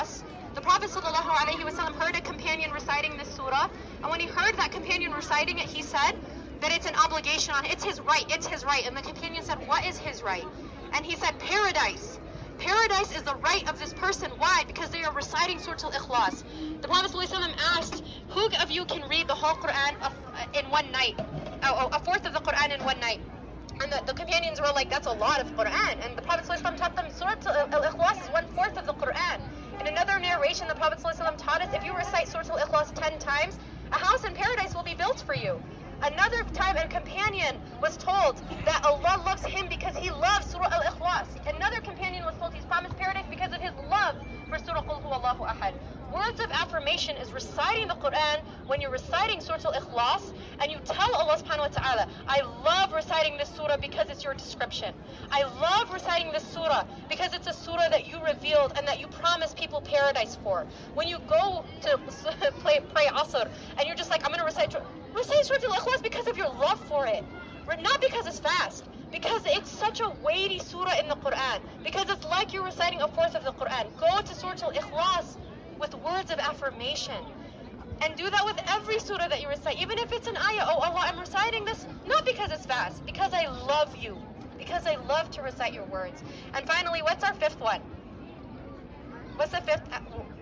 The Prophet ﷺ heard a companion reciting this surah, and when he heard that companion reciting it, he said that it's an obligation on him. It's his right, it's his right. And the companion said, what is his right? And he said, paradise. Paradise is the right of this person. Why? Because they are reciting Surah Al-Ikhlas. The Prophet ﷺ asked, who of you can read the whole Quran in one night? A fourth of the Quran in one night. And the companions were like, that's a lot of Quran. And the Prophet ﷺ taught them Surah Al-Ikhlas is 1/4 of the Quran. In another narration, the Prophet ﷺ taught us, if you recite Surah Al-Ikhlas 10 times, a house in paradise will be built for you. Another time, a companion was told that Allah loves him because he loves Surah Al-Ikhlas. Another companion was told he's promised paradise because of his love for Surah Qul Huwallahu Ahad. Words of affirmation is reciting the Quran when you're reciting Surah Al-Ikhlas, and you tell Allah subhanahu wa ta'ala, I love reciting this surah because it's your description. I love reciting this surah because it's a surah that you revealed and that you promise people paradise for. When you go to pray Asr, and you're just like, I'm going to recite Surah Al-Ikhlas because of your love for it. Not because it's fast. Because it's such a weighty surah in the Quran. Because it's like you're reciting a fourth of the Quran. Go to Surah Al-Ikhlas with words of affirmation. And do that with every surah that you recite. Even if it's an ayah, oh Allah, I'm reciting this not because it's fast, because I love you. Because I love to recite your words. And finally, what's our fifth one? What's the fifth?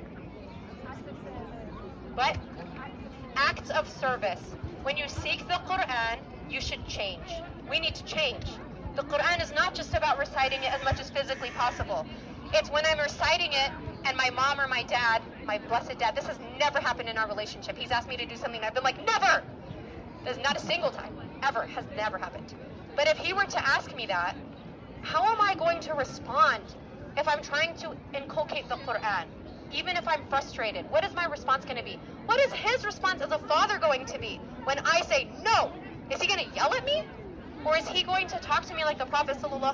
What? Acts of service. When you seek the Quran, you should change. We need to change. The Quran is not just about reciting it as much as physically possible. It's when I'm reciting it and my mom or my dad, my blessed dad, this has never happened in our relationship. He's asked me to do something and I've been like, never! There's not a single time. Ever. Has never happened. But if he were to ask me that, how am I going to respond if I'm trying to inculcate the Quran? Even if I'm frustrated, what is my response going to be? What is his response as a father going to be when I say no? Is he going to yell at me? Or is he going to talk to me like the Prophet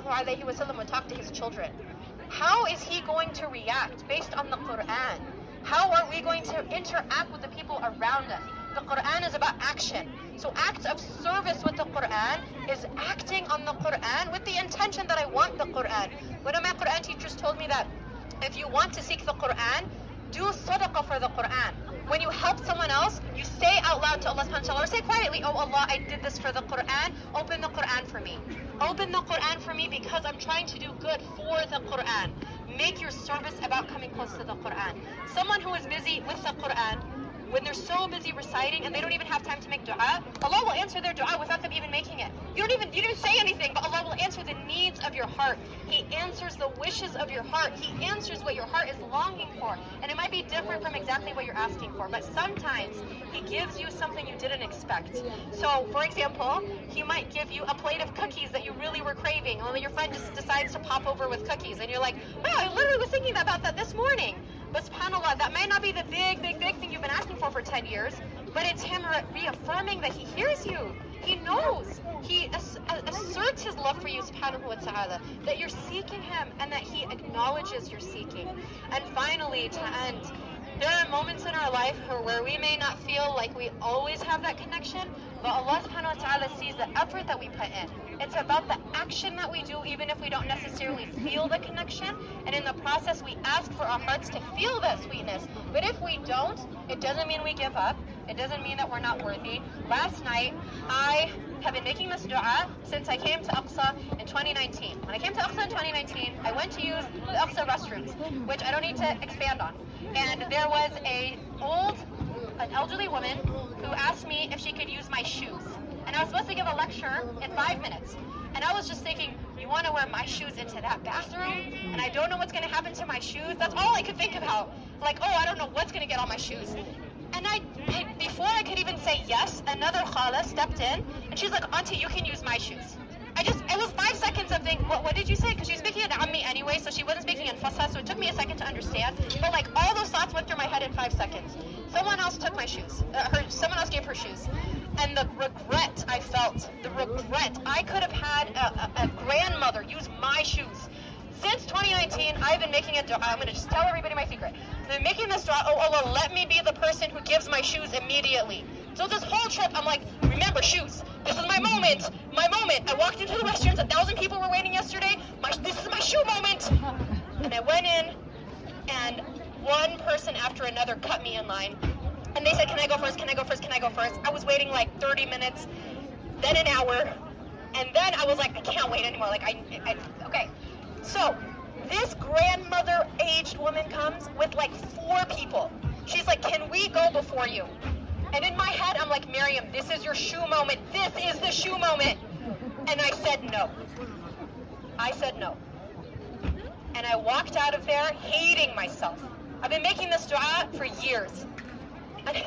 ﷺ would talk to his children? How is he going to react based on the Quran? How are we going to interact with the people around us? The Quran is about action. So acts of service with the Quran is acting on the Quran with the intention that I want the Quran. One of my Quran teachers told me that if you want to seek the Quran, do sadaqah for the Quran. When you help someone else, you say out loud to Allah subhanahu wa ta'ala, or say quietly, oh Allah, I did this for the Quran, open the Quran for me. Open the Quran for me because I'm trying to do good for the Quran. Make your service about coming close to the Quran. Someone who is busy with the Quran, when they're so busy reciting and they don't even have time to make dua, Allah will answer their dua without them even making it. You didn't say anything, but Allah will answer the needs of your heart. He answers the wishes of your heart. He answers what your heart is longing for. And it might be different from exactly what you're asking for, but sometimes He gives you something you didn't expect. So, for example, He might give you a plate of cookies that you really were craving, and your friend just decides to pop over with cookies, and you're like, wow, I literally was thinking about that this morning. But subhanAllah, that might not be the big thing you've been asking for 10 years, but it's Him reaffirming that He hears you. He knows. He asserts His love for you, subhanahu wa ta'ala, that you're seeking Him and that He acknowledges your seeking. And finally, to end, there are moments in our life where we may not feel like we always have that connection, but Allah subhanahu wa ta'ala sees the effort that we put in. It's about the action that we do, even if we don't necessarily feel the connection. And in the process, we ask for our hearts to feel that sweetness. But if we don't, it doesn't mean we give up. It doesn't mean that we're not worthy. Last night, I have been making this dua since I came to Aqsa in 2019. When I came to Aqsa in 2019, I went to use the Aqsa restrooms, which I don't need to expand on. And there was an elderly woman who asked me if she could use my shoes. And I was supposed to give a lecture in 5 minutes. And I was just thinking, you want to wear my shoes into that bathroom? And I don't know what's going to happen to my shoes. That's all I could think about. Like, oh, I don't know what's going to get on my shoes. And before I could even say yes, another khala stepped in. And she's like, Auntie, you can use my shoes. It was 5 seconds of thinking, what did you say? Because she was speaking in Ammi anyway, so she wasn't speaking in Fusha, so it took me a second to understand. But like, all those thoughts went through my head in 5 seconds. Someone else took my shoes. Someone else gave her shoes. And the regret I felt, I could have had a grandmother use my shoes. Since 2019, I've been making a dua. I'm going to just tell everybody my secret. I've been making this dua, oh Allah, let me be the person who gives my shoes immediately. So this whole trip, I'm like, remember, shoes. This is my moment. I walked into the restrooms, 1,000 people were waiting yesterday. This is my shoe moment. And I went in, and one person after another cut me in line. And they said, can I go first? Can I go first? Can I go first? I was waiting like 30 minutes, then an hour, and then I was like, I can't wait anymore. Like, okay. So this grandmother-aged woman comes with like 4 people. She's like, can we go before you? And in my head, I'm like, Miriam, this is your shoe moment. This is the shoe moment. And I said no. I said no. And I walked out of there hating myself. I've been making this dua for years. And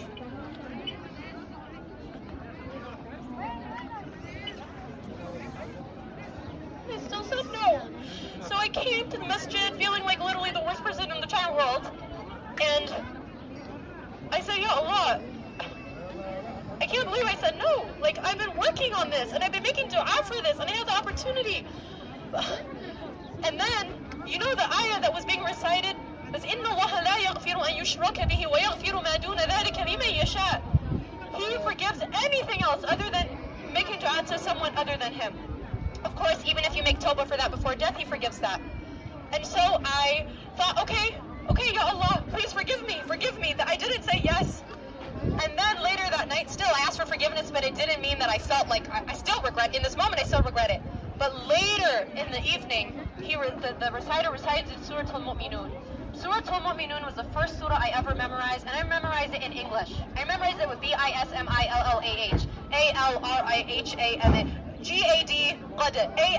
I still said no. So I came to the masjid feeling like literally the worst person in the entire world. And I said, Ya Allah, I can't believe I said no. Like, I've been working on this, and I've been making dua for this, and I had the opportunity. And then, you know the ayah that was being recited? Was إِنَّ اللَّهَ لَا يَغْفِرُ أَن يُشْرَكَ بِهِ وَيَغْفِرُ مَا دُونَ ذَلِكَ لِمَن يَشَاءُ. He forgives anything else other than making dua to someone other than him. Of course, even if you make tawbah for that before death, he forgives that. And so I thought, okay, Ya Allah, please forgive me, that I didn't say yes. And then later that night, still, I asked for forgiveness, but it didn't mean that I felt like, I still regret, in this moment I still regret it. But later in the evening, the reciter recited Surah Al-Mu'minun. Surah Al-Mu'minun was the first surah I ever memorized, and I memorized it in English. I memorized it with Bismillah, Alriham, Gad, Qad,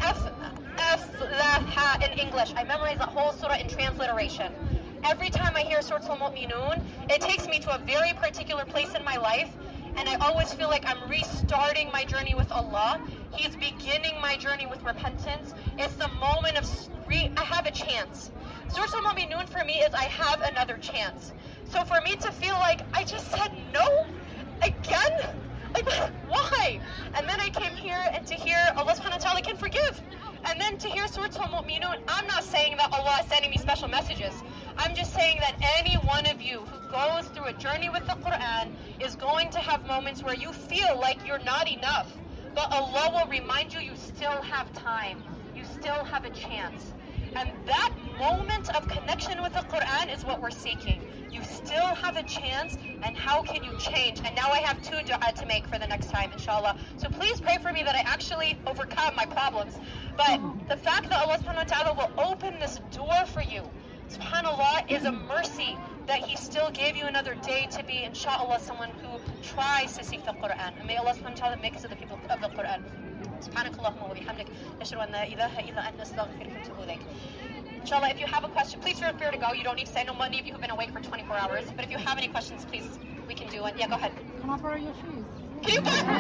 Aflah in English. I memorized that whole surah in transliteration. Every time I hear Surah Al-Mu'minun, it takes me to a very particular place in my life, and I always feel like I'm restarting my journey with Allah. He's beginning my journey with repentance. It's the moment of I have a chance. Surah Al-Mu'minun for me is I have another chance. So for me to feel like I just said no again, like why? And then I came here and to hear Allah subhanahu wa ta'ala can forgive. And then to hear Surah Al-Mu'minun, I'm not saying that Allah is sending me special messages. I'm just saying that any one of you who goes through a journey with the Quran is going to have moments where you feel like you're not enough. But Allah will remind you still have time. You still have a chance. And that moment of connection with the Quran is what we're seeking. You still have a chance, and how can you change? And now I have 2 dua to make for the next time, inshallah. So please pray for me that I actually overcome my problems. But the fact that Allah subhanahu wa ta'ala will open this door for you, subhanAllah, is a mercy that He still gave you another day to be, inshallah, someone who tries to seek the Quran. And may Allah subhanahu wa ta'ala make us of the people of the Quran. Subhanakallahumma wa bihamdik, ashhadu an la ilaha illa anta astaghfiruka wa atubu ilayk. Inshallah, if you have a question, please feel free to go. You don't need to say. No, many of you have been awake for 24 hours. But if you have any questions, please, we can do it. Yeah, go ahead. Can I borrow your shoes? Can you borrow?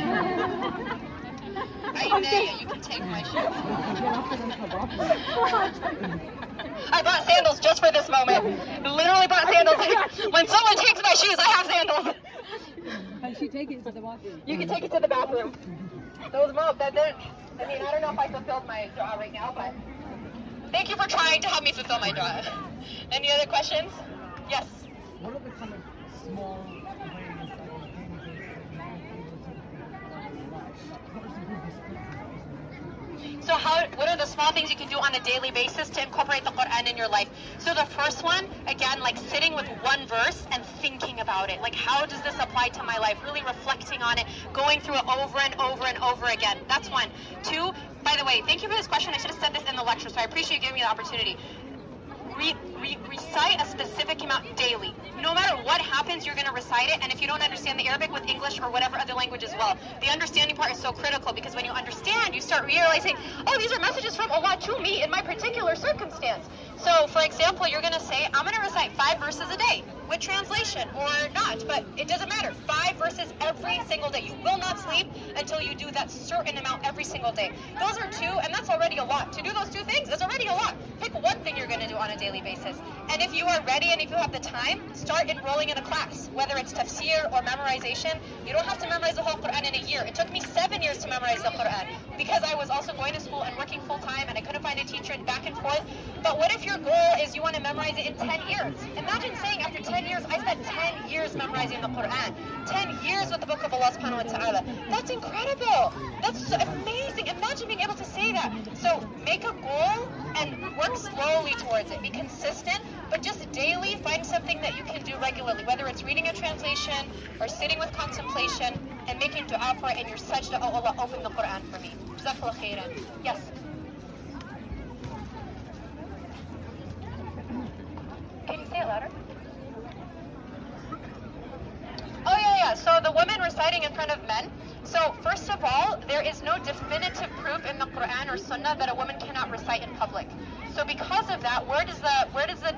Ainaya, you can take my shoes. I brought sandals just for this moment. Literally brought sandals. When someone takes my shoes, I have sandals. Can she take it to the bathroom? You can take it to the bathroom. Those moms, I don't know if I fulfilled my dua right now, but thank you for trying to help me fulfill my dua. Any other questions? Yes. What are the kind of small ways that are dangerous that you're not able to So what are the small things you can do on a daily basis to incorporate the Quran in your life? So the first one, again, like sitting with one verse and thinking about it. Like, how does this apply to my life? Really reflecting on it, going through it over and over and over again. That's one. 2, by the way, thank you for this question. I should have said this in the lecture, so I appreciate you giving me the opportunity. Recite a specific amount daily. No matter what happens, you're going to recite it, and if you don't understand the Arabic, with English or whatever other language as well. The understanding part is so critical, because when you understand, you start realizing, oh, these are messages from Allah to me in my particular circumstance. So, for example, you're going to say, I'm going to recite 5 verses a day, with translation or not, but it doesn't matter. 5 verses every single day. You will not sleep until you do that certain amount every single day. Those are 2, and that's already a lot. To do those 2 things is already a lot. Pick one thing you're going to do on a daily basis. And if you are ready and if you have the time, start enrolling in a class, whether it's tafsir or memorization. You don't have to memorize the whole Quran in a year. It took me 7 years to memorize the Quran, because I was also going to school and working full time, and I couldn't find a teacher, and back and forth. But what if your goal is you want to memorize it in 10 years? Imagine saying after 10 years, I spent 10 years memorizing the Quran. 10 years with the book of Allah subhanahu wa ta'ala. That's incredible. That's so amazing. Imagine being able to say that. So make a goal and work slowly regularly towards it. Be consistent, but just daily find something that you can do regularly, whether it's reading a translation or sitting with contemplation and making dua for it in your sajda. Oh Allah, open the Quran for me. Jazakallah khairan. Yes. Can you say it louder? Oh yeah. So the women reciting in front of men. So first of all, there is no definitive proof in the Quran or Sunnah that a woman cannot recite in public. So because of that, where does the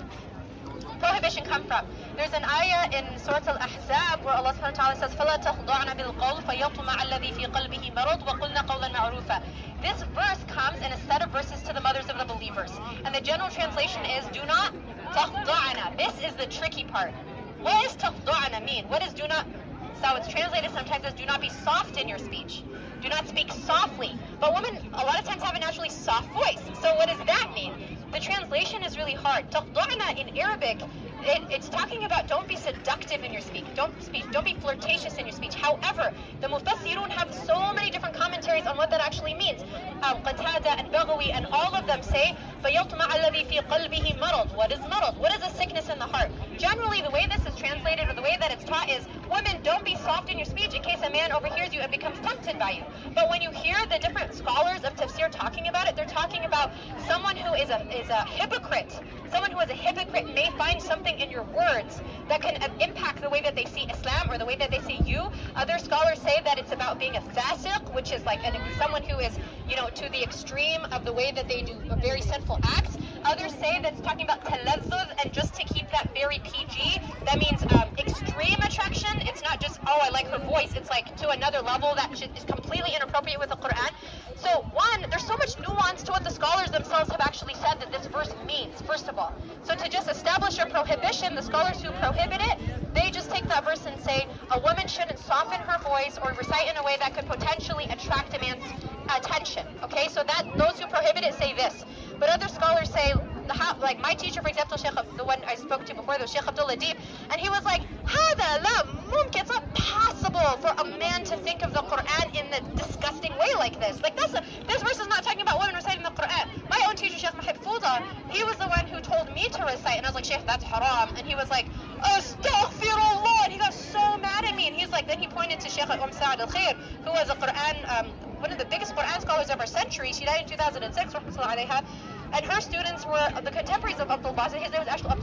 prohibition come from? There's an ayah in Surah Al-Ahzab where Allah subhanahu wa ta'ala says, فَلَا تَخْضَعْنَ بِالْقَوْلِ فَيَطْمَعَ الَّذِي فِي قَلْبِهِ مَرَضٌ وَقُلْنَ قَوْلًا مَعْرُوفًا. This verse comes in a set of verses to the mothers of the believers. And the general translation is, do not تَخْضَعْنَ. This is the tricky part. What does تَخْضَعْنَ mean? What is do not? So it's translated sometimes as do not be soft in your speech. Do not speak softly. But women a lot of times have a naturally soft voice. So what does that mean? The translation is really hard. تَخْضَعْنَ in Arabic, it's talking about don't be seductive in your speech. Don't be flirtatious in your speech. However, the Mufassirun have so many different commentaries on what that actually means. Qatada and Baghawi and all of them say, فَيَطْمَعَ الَّذِي فِي قَلْبِهِ مَرَضٌ. What is marad? What is a sickness in the heart? Generally, the way this is translated or the way that it's taught is, women, don't be soft in your speech in case a man overhears you and becomes tempted by you. But when you hear the different scholars of tafsir talking about it, they're talking about someone who is a hypocrite. Someone who is a hypocrite may find something in your words that can impact the way that they see Islam or the way that they see you. Other scholars say that it's about being a fasiq, which is like someone who is, to the extreme of the way that they do very sinful acts. Others say that it's talking about talazzuz, and just to keep that very PG, that means extreme attraction. It's not just, oh, I like her voice. It's like to another level that is completely inappropriate with the Quran. So one, there's so much nuance to what the scholars themselves have actually said that this verse means, first of all. So to just establish a prohibition, the scholars who prohibit it, they just take that verse and say a woman shouldn't soften her voice or recite in a way that could potentially attract a man's attention. Okay, so that those who prohibit it say this. But other scholars say, like my teacher, for example, the one I spoke to before, the Sheikh Abdullah Deeb, and he was like, هذا لا ممكن. It's not possible for a man to think of the Quran in a disgusting way like this. Like this verse is not talking about women reciting the Quran. My own teacher, Sheikh Mahib Fuda, he was the one who told me to recite, and I was like, Sheikh, that's haram. And he was like, astaghfirullah. And he got so mad at me, and he's like, then he pointed to Sheikh Sa'ad al-Khair, who was a Quran, one of the biggest Quran scholars of our century. She died in 2006, rahmatullah alayha. And her students were the contemporaries of Abdul Basit. His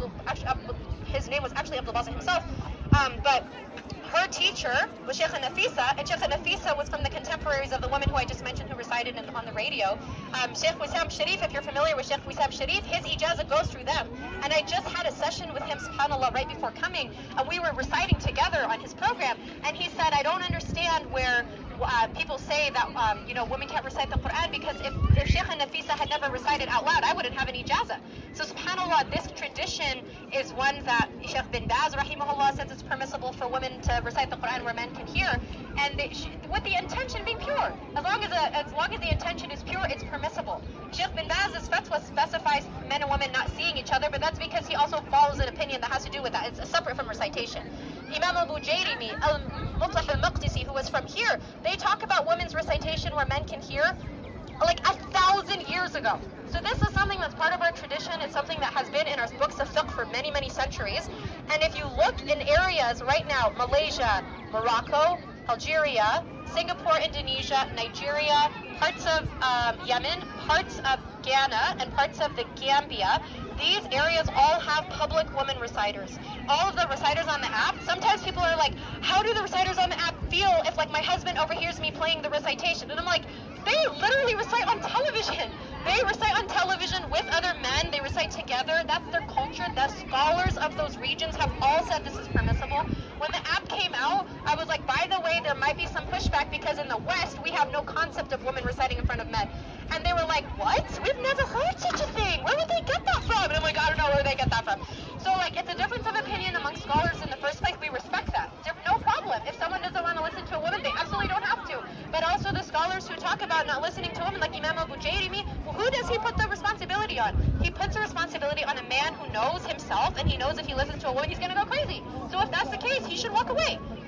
name was actually Abdul Basit himself. But her teacher was Sheikh Nafisa, and Sheikh Nafisa was from the contemporaries of the woman who I just mentioned who recited on the radio. Sheikh Wissam Sharif, if you're familiar with Sheikh Wissam Sharif, his ijazah goes through them. And I just had a session with him, subhanAllah, right before coming, and we were reciting together on his program, and he said, I don't understand where people say that women can't recite the Quran, because if Sheikh Nafisa had never recited out loud, I wouldn't have an ijazah. So subhanAllah, this tradition is one that Sheikh bin Baz rahimahullah says it's permissible for women to recite the Quran where men can hear, and with the intention being pure. As long as the intention is pure, it's permissible. Sheikh bin Baz's fatwa specifies men and women not seeing each other, but that's because he also follows an opinion that has to do with that. It's separate from recitation. Imam Abu Jayrimi, Al-Mutlah al-Maqdisi, who was from here, they talk about women's recitation where men can hear like 1,000 years ago. So this is something that's part of our tradition. It's something that has been in our books of fiqh for many, many centuries. And if you look in areas right now, Malaysia, Morocco, Algeria, Singapore, Indonesia, Nigeria, parts of Yemen, parts of Ghana, and parts of the Gambia, these areas all have public women reciters. All of the reciters on the app, sometimes people are like, how do the reciters on the app feel if like my husband overhears me playing the recitation? And I'm like, they literally recite on television. They recite on television with other men. They recite together. That's their culture. The scholars of those regions have all said this is permissible. When the app came out, I was like, by the way, there might be some pushback because in the West, we have no concept of women reciting in front of men. And they were like, what? We've never heard such a thing. Where would they get that from? And I'm like, I don't know where they get that from. So like, it's a difference of opinion among scholars in the first place. We respect that. No problem. If someone doesn't want to listen to a woman, they absolutely don't have to. But also the scholars who talk about not listening to women, like Imam Abu Jayrimi, who does he put the responsibility on? He puts the responsibility on a man who knows himself, and he knows if he listens to a woman, he's going to go crazy. So if that's the case, he should walk away.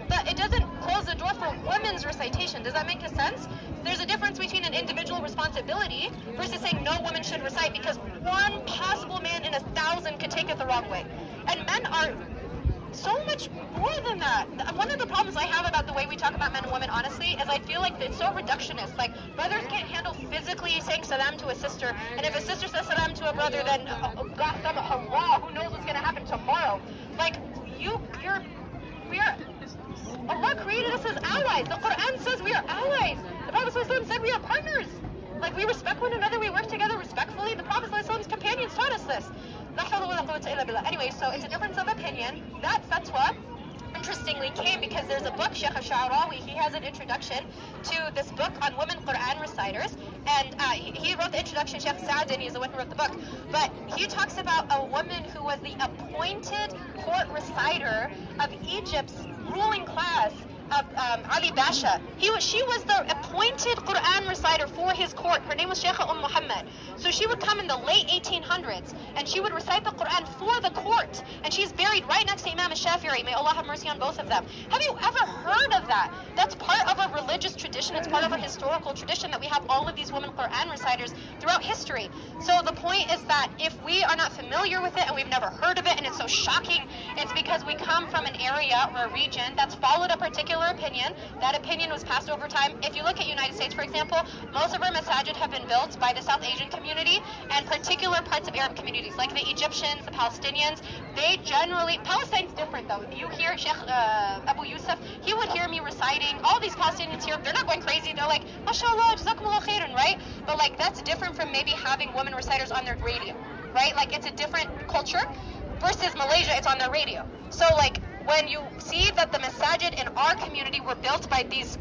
but it doesn't close the door for women's recitation. Does that make sense? There's a difference between an individual responsibility versus saying no woman should recite, because one possible man in 1,000 could take it the wrong way. And men are so much more than that. One of the problems I have about the way we talk about men and women, honestly, is I feel like it's so reductionist. Like, brothers can't handle physically saying salam to a sister, and if a sister says salam to a brother, then who knows what's going to happen tomorrow. Like, Allah created us as allies. The Quran says we are allies. The Prophet ﷺ said we are partners. Like, we respect one another, we work together respectfully. The Prophet ﷺ's companions taught us this. Anyway, so it's a difference of opinion. That fatwa, interestingly, came because there's a book, Sheikh Al-Sha'rawi, he has an introduction to this book on women Quran reciters, and he wrote the introduction. Sheikh Sa'dani is the one who wrote the book, but he talks about a woman who was the appointed court reciter of Egypt's ruling class, of Ali Basha. She was the appointed Quran reciter for his court. Her name was Sheikha Muhammad. So she would come in the late 1800s, and she would recite the Quran for the court. And she's buried right next to Imam al-Shafi'i. May Allah have mercy on both of them. Have you ever heard of that? That's part of a religious tradition. It's part of a historical tradition that we have all of these women Quran reciters throughout history. So the point is that if we are not familiar with it and we've never heard of it and it's so shocking, it's because we come from an area or a region that's followed a particular opinion. That opinion was passed over time. If you look at United States, for example, most of our masajid have been built by the South Asian community and particular parts of Arab communities, like the Egyptians, the Palestinians. They generally, Palestine's different though. You hear Sheikh Abu Yusuf, he would hear me reciting. All these Palestinians here, they're not going crazy. They're like, MashaAllah, Jazakumullah khairan, right? But like, that's different from maybe having women reciters on their radio, right? Like, it's a different culture. Versus Malaysia, it's on their radio. So like, when you see that the masajid in our community were built by these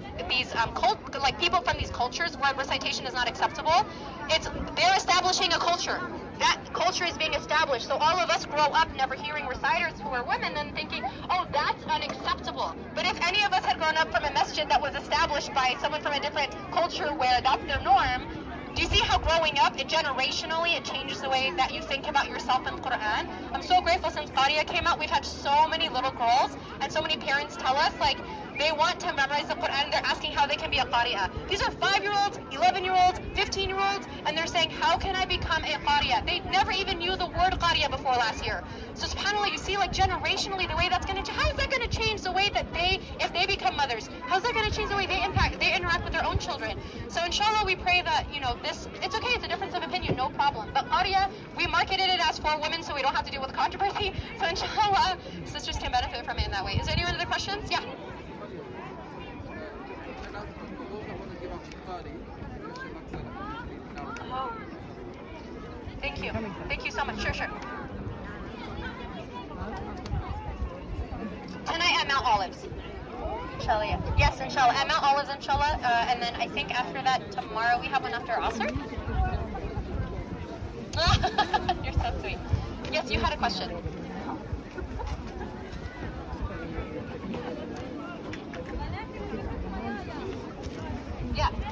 people from these cultures where recitation is not acceptable, they're establishing a culture. That culture is being established. So all of us grow up never hearing reciters who are women and thinking, oh, that's unacceptable. But if any of us had grown up from a masjid that was established by someone from a different culture where that's their norm, do you see how growing up, generationally, it changes the way that you think about yourself in Quran? I'm so grateful since Qariya came out, we've had so many little girls and so many parents tell us, like, they want to memorize the Quran and they're asking how they can be a Qariya. These are 5-year-olds, 11-year-olds, 15-year-olds, and they're saying, how can I become a Qariya? They never even knew the word Qariya before last year. So subhanAllah, you see, like, generationally, the way that's going to, how is that going to change the way that if they become mothers, how's that going to change the way they interact with their own children? So inshallah, we pray that, it's okay, it's a difference of opinion, no problem. But Qariya, we marketed it as for women so we don't have to deal with controversy. So inshallah, sisters can benefit from it in that way. Is there any other questions? Yeah. Oh. Thank you. Thank you so much. Sure. Tonight at Mount Olives. Inshallah, yeah. Yes, inshallah. At Mount Olives, inshallah. And then I think after that, tomorrow we have one after Asr. You're so sweet. Yes, you had a question. Yeah.